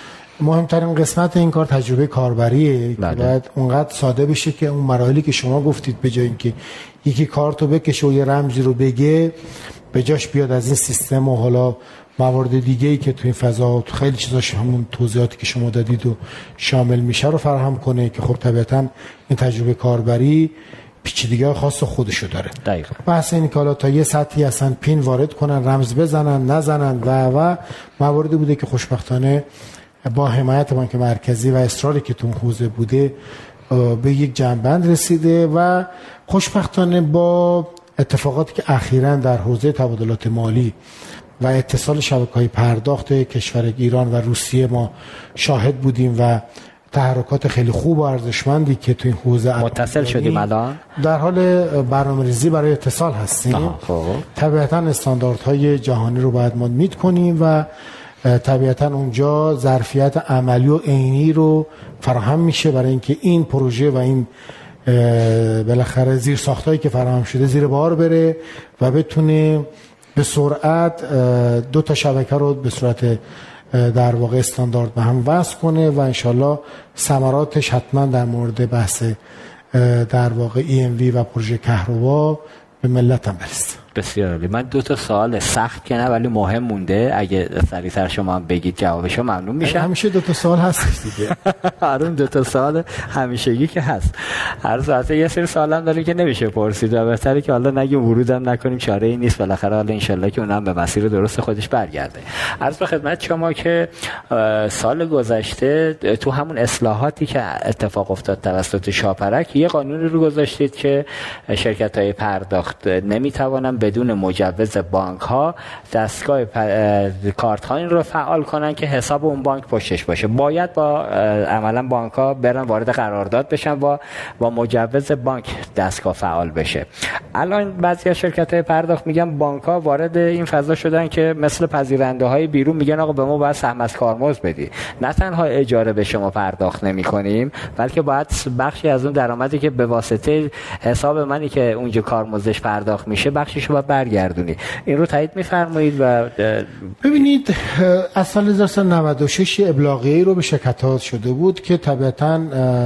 مهمترین قسمت این کار تجربه کاربریه که باید اونقدر ساده بشه که اون مراحلی که شما گفتید به جای اینکه یکی کارتو بکشه و یه رمزی رو بگه به جاش بیاد از این سیستم و حالا موارد دیگه ای که تو این فضا تو خیلی چیزاش همون توضیحاتی که شما دادید و شامل میشه رو فراهم کنه که خب طبیعتا این تجربه کاربری پیچیدگی‌های خاص خودشو داره.
دقیقاً.
بحث اینه که حالا تا یه سطحی اصلا پین وارد کنن، رمز بزنن، نزنن و و مواردی بوده که خوشبختانه با حمایت بانک مرکزی و اصراری که تو حوزه بوده به یک جنبند رسیده و خوشبختانه با اتفاقاتی که اخیراً در حوزه تبادلات مالی و اتصال شبکه‌های پرداخت کشور ایران و روسیه ما شاهد بودیم و تحرکات خیلی خوب و ارزشمندی که تو این حوزه
متصل شدیم الان
در حال برنامه‌ریزی برای اتصال هستیم. طبیعتاً استانداردهای جهانی رو باید ما میت کنیم و طبیعتاً اونجا ظرفیت عملی و عینی رو فراهم میشه برای اینکه این پروژه و این بالاخره زیر ساختایی که فراهم شده زیر بار بره و بتونه به سرعت دو تا شبکه رو به صورت در واقع استاندارد به هم وصل کنه و انشالله ثمراتش حتما در مورد بحث در واقع ای ام وی و پروژه کهربا به ملت هم برسه.
بسیار عالی. من دو تا سوال سخت که نه ولی مهم مونده، اگه سریعتر شما هم بگید جوابشو ممنون میشم.
همیشه دو تا سوال هست دیگه.
آره دو تا سوال همیشگی که هست. هر ساعت یه سری سوال هم داره که نمیشه پرسید و بهتره که حالا نگیم ورودم نکنیم، چاره ای نیست، بالاخره حالا ان شاءالله که اونم به مسیر درست خودش برگرده. عرض به خدمت شما که سال گذشته تو همون اصلاحاتی که اتفاق افتاد توسط شاپرک یه قانونی رو گذاشتید که شرکت‌های پرداخت نمیتوانن بدون مجوز بانک ها دستگاه کارت ها این رو فعال کنن که حساب اون بانک پشتش باشه. باید با عملا بانک ها برن وارد قرارداد بشن با با مجوز بانک دستگاه فعال بشه. الان بعضی از شرکت های پرداخت میگن بانک ها وارد این فضا شدن که مثل پذیرنده های بیرون میگن آقا به ما باید سهم از کارمزد بدی. نه تنها اجاره به شما پرداخت نمی کنیم بلکه باید بخشی از اون درآمدی که به واسطه حساب منی که اونجا کارمزدش پرداخت میشه بخشش رو باید برگردونی. این رو تایید میفرمایید؟ و
ببینید از سال هزار و سیصد و نود و شش ابلاغیه‌ای رو به شرکت‌ها شده بود که طبیعتاً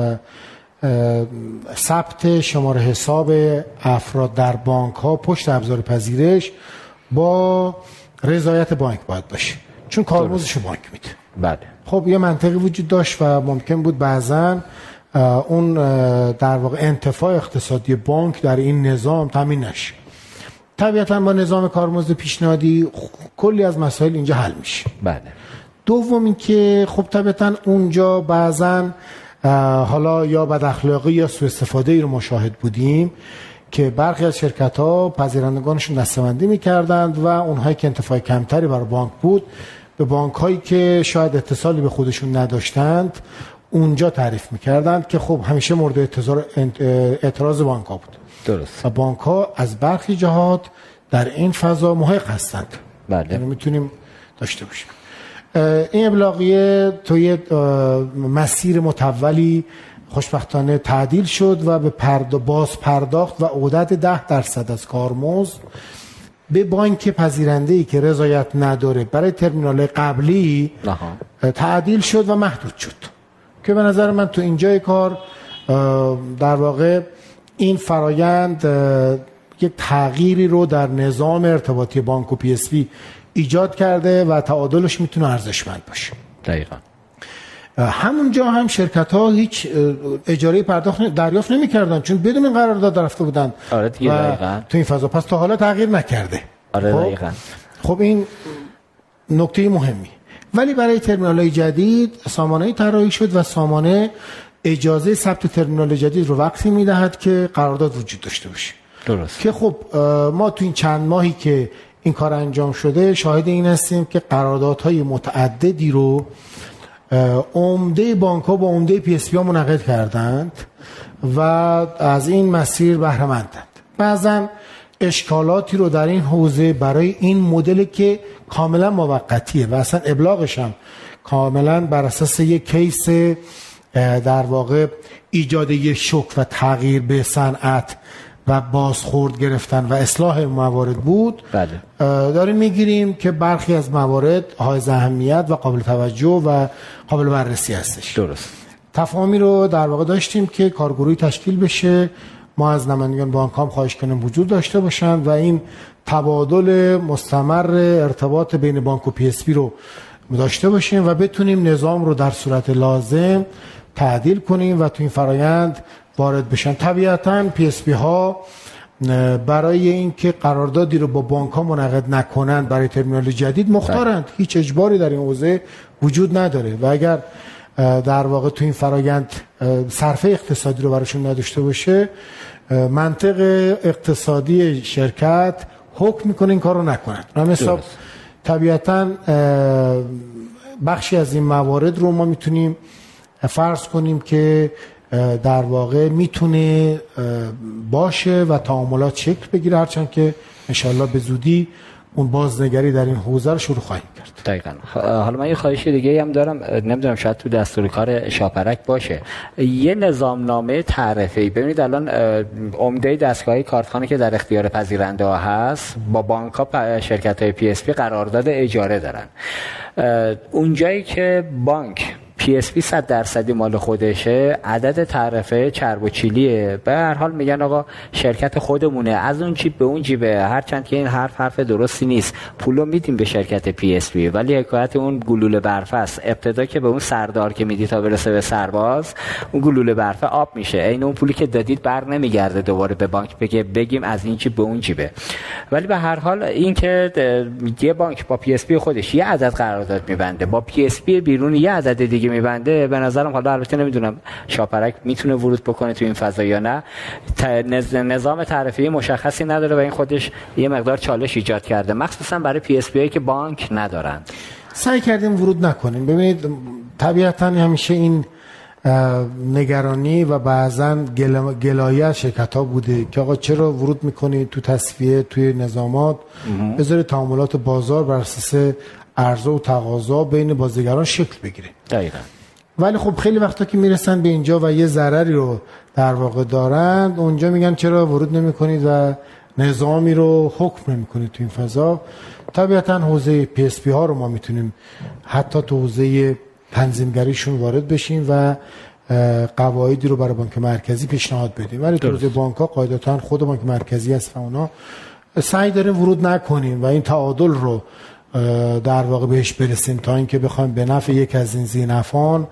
ثبت شماره حساب افراد در بانک ها پشت ابزار پذیرش با رضایت بانک باید باشه، چون کارمزدش بانک میده.
بله.
خب یه منطقی وجود داشت و ممکن بود بعضاً اون در واقع انتفاع اقتصادی بانک در این نظام تامین نشه. طبیعتاً با نظام کارمزد پیشنهادی کلی از مسائل اینجا حل میشه.
بله.
دوم این که خب طبیعتاً اونجا بعضاً حالا یا بد اخلاقی یا سوء استفاده ای رو مشاهد بودیم که برخی از شرکت ها پذیرندگانشون دسته‌بندی می‌کردند و اونهایی که انتفاع کمتری برای بانک بود به بانک هایی که شاید اتصالی به خودشون نداشتند اونجا تعریف می‌کردند که خب همیشه مورد اعتراض بانک ها بود.
درست.
و بانک ها از برخی جهات در این فضا محق هستند.
بله.
یعنی میتونیم داشته باشیم. این ابلاغیه توی مسیر متولی خوشبختانه تعدیل شد و به پرد باز پرداخت و عدد ده درصد از کارمزد به بانک پذیرنده‌ای که رضایت نداره برای ترمینال قبلی تعدیل شد و محدود شد که به نظر من تو اینجای کار در واقع این فرایند یک تغییری رو در نظام ارتباطی بانک و پی اس بی ایجاد کرده و تعادلش میتونه ارزشمند باشه.
دقیقاً.
همونجا هم شرکت ها هیچ اجاره پرداخت دریافت نمی‌کردن چون بدون این قرارداد رفته بودن.
آره دیگه. دقیقاً.
تو این فضا پس تا حالا تغییر نکرده.
آره
خب؟
دقیقاً.
خب این نکته مهمی. ولی برای ترمینال‌های جدید سامانه‌ای طراحی شد و سامانه اجازه ثبت ترمینال جدید رو وقتی میدهد که قرارداد وجود داشته باشه.
درست.
که خب ما تو این چند ماهی که این کار انجام شده شاهد این هستیم که قراردادهای متعددی رو عمده بانک ها با عمده پی اس بی ها منعقد کردند و از این مسیر بهره مندند. بعضا اشکالاتی رو در این حوزه برای این مدل که کاملا موقتیه و اصلا ابلاغش هم کاملا بر اساس یک کیس در واقع ایجاد یک شوک و تغییر به صنعت و بازخورد گرفتن و اصلاح موارد بود.
بله.
داریم میگیریم که برخی از موارد حائز اهمیت و قابل توجه و قابل بررسی هستش.
درست.
تفاهمی رو در واقع داشتیم که کارگروهی تشکیل بشه، ما از نمایندگان بانک هم خواهش کنیم وجود داشته باشند و این تبادل مستمر ارتباط بین بانک و پی اس بی رو داشته باشیم و بتونیم نظام رو در صورت لازم تعدیل کنیم و تو این فرایند وارد بشن. طبیعتاً پی اس بی ها برای اینکه قراردادی رو با بانک ها منعقد نکنند برای ترمینال جدید مختارند. هیچ اجباری در این حوزه وجود نداره و اگر در واقع تو این فرایند صرفه اقتصادی رو براشون نداشته باشه منطق اقتصادی شرکت حکم میکنه این کار رو نکنند. مثلا طبیعتاً بخشی از این موارد رو ما میتونیم فرض کنیم که در واقع میتونه باشه و تعاملات شکل بگیره، هرچند که انشالله به زودی اون بازنگری در این حوزه رو شروع خواهیم کرد.
دقیقاً. حالا من یه خواهش دیگه هم دارم، نمیدونم شاید تو دستور کار شاپرک باشه، یه نظامنامه تعرفه‌ای. ببینید الان عمده دستگاهی کارتخانه که در اختیار پذیرنده ها هست با بانک ها شرکت های پی اس بی قرارداد اجاره دارن. اونجایی که بانک پی اس بی صد درصدی مال خودشه، عدد تعرفه چرب و چیلیه. به هر حال میگن آقا شرکت خودمونه، از اون جیب به اون جیبه، هرچند که این حرف حرف درستی نیست. پولو میدیم به شرکت پی اس بی ولی حکایت اون گلوله برفه است. ابتدا که به اون سردار که میدی تا برسه به سرباز، اون گلوله برفه آب میشه. این اون پولی که دادید بر نمیگرده دوباره به بانک بگه بگیم از این جیب به اون جیبه. ولی به هر حال این که یه بانک با پی اس بی خودش یه عدد قرارداد میبنده، با پی اس بی بیرون یه عدد دیگه میبنده به نظرم، حالا البته نمیدونم شاپرک میتونه ورود بکنه تو این فضا یا نه، نظام تعرفه‌ای مشخصی نداره و این خودش یه مقدار چالش ایجاد کرده، مخصوصا برای پی اس پی هایی که بانک ندارن.
سعی کردیم ورود نکنیم. ببینید طبیعتاً همیشه این نگرانی و بعضاً گل... گلایه از شرکت‌ها بوده که آقا چرا ورود میکنید تو تصفیه، توی نظامات، بذارید تعاملات بازار بر اساس عرضه و تقاضا بین بازیگران شکل بگیره.
دقیقاً.
ولی خب خیلی وقتا که میرسن به اینجا و یه ضرری رو در واقع دارند، اونجا میگن چرا ورود نمیکنید و نظامی رو حکم نمیکنید تو این فضا. طبیعتاً حوزه پی اس پی ها رو ما میتونیم حتی تو حوزه تنظیمگریشون وارد بشیم و قواعدی رو برای بانک مرکزی پیشنهاد بدیم، ولی تو حوزه بانک ها قاعدتاً خود بانک مرکزی هست و اونا سعی داریم ورود نکنیم و این تعادل رو در واقع بهش برسیم تا اینکه بخوایم به نفع یک از این ذینفعان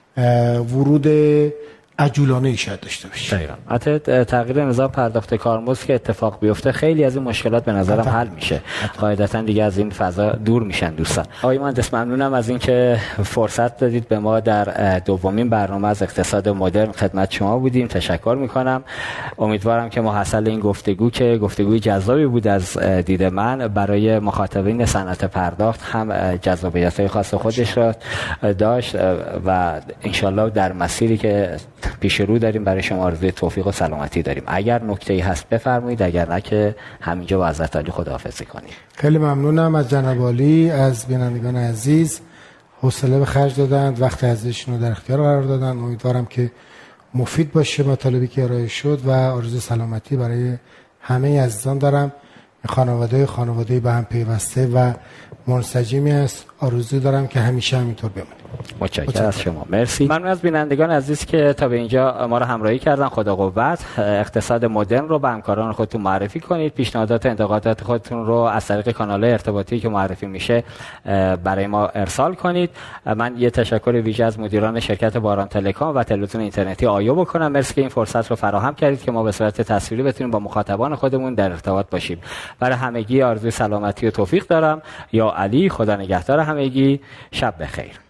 ورود عجولانه ای شاید داشته باشه.
دقیقاً. حتی تغییر نظام پرداخت کارمزد که اتفاق بیفته خیلی از این مشکلات به نظرم حل میشه. قاعدتاً دیگه از این فضا دور میشن دوستان. آقای مهندس ممنونم از اینکه فرصت دادید به ما در دومین برنامه از اقتصاد مدرن خدمت شما بودیم. تشکر میکنم. امیدوارم که محصل این گفتگو که گفتگوی جذابی بود از دید من برای مخاطبین صنعت پرداخت هم جذابیت‌های خاص خودش را داشت و انشالله در مسیری که پیش رو داریم برای شما آرزوی توفیق و سلامتی داریم. اگر نکته‌ای هست بفرمایید، اگر نه که همینجا با حضرت علی خداحافظی کنیم.
خیلی ممنونم از جناب عالی، از بینندگان عزیز، حوصله به خرج دادند، وقت عزیزشون رو در اختیار قرار دادن. امیدوارم که مفید باشه مطالبی که ارائه شد و آرزوی سلامتی برای همه عزیزان دارم. خانواده خانواده به هم پیوسته و منسجمی است. آرزو دارم که همیشه همینطور بمونه.
متشکرم از شما. مرسی. ممنون از بینندگان عزیز که تا به اینجا ما رو همراهی کردن. خدا قوت. اقتصاد مدرن رو به همکاران خودتون معرفی کنید. پیشنهادات انتقادات خودتون رو از طریق کانال‌های ارتباطی که معرفی میشه برای ما ارسال کنید. من یه تشکر ویژه از مدیران شرکت باران تلکام و تلویزیون اینترنتی آیو بکنم. مرسی که این فرصت رو فراهم کردید که ما به صورت تصویری بتونیم با مخاطبان خودمون در ارتباط باشیم. برای همگی آرزوی سلامتی و توفیق دارم. یا علی، خدا نگهدار همگی. شب بخیر.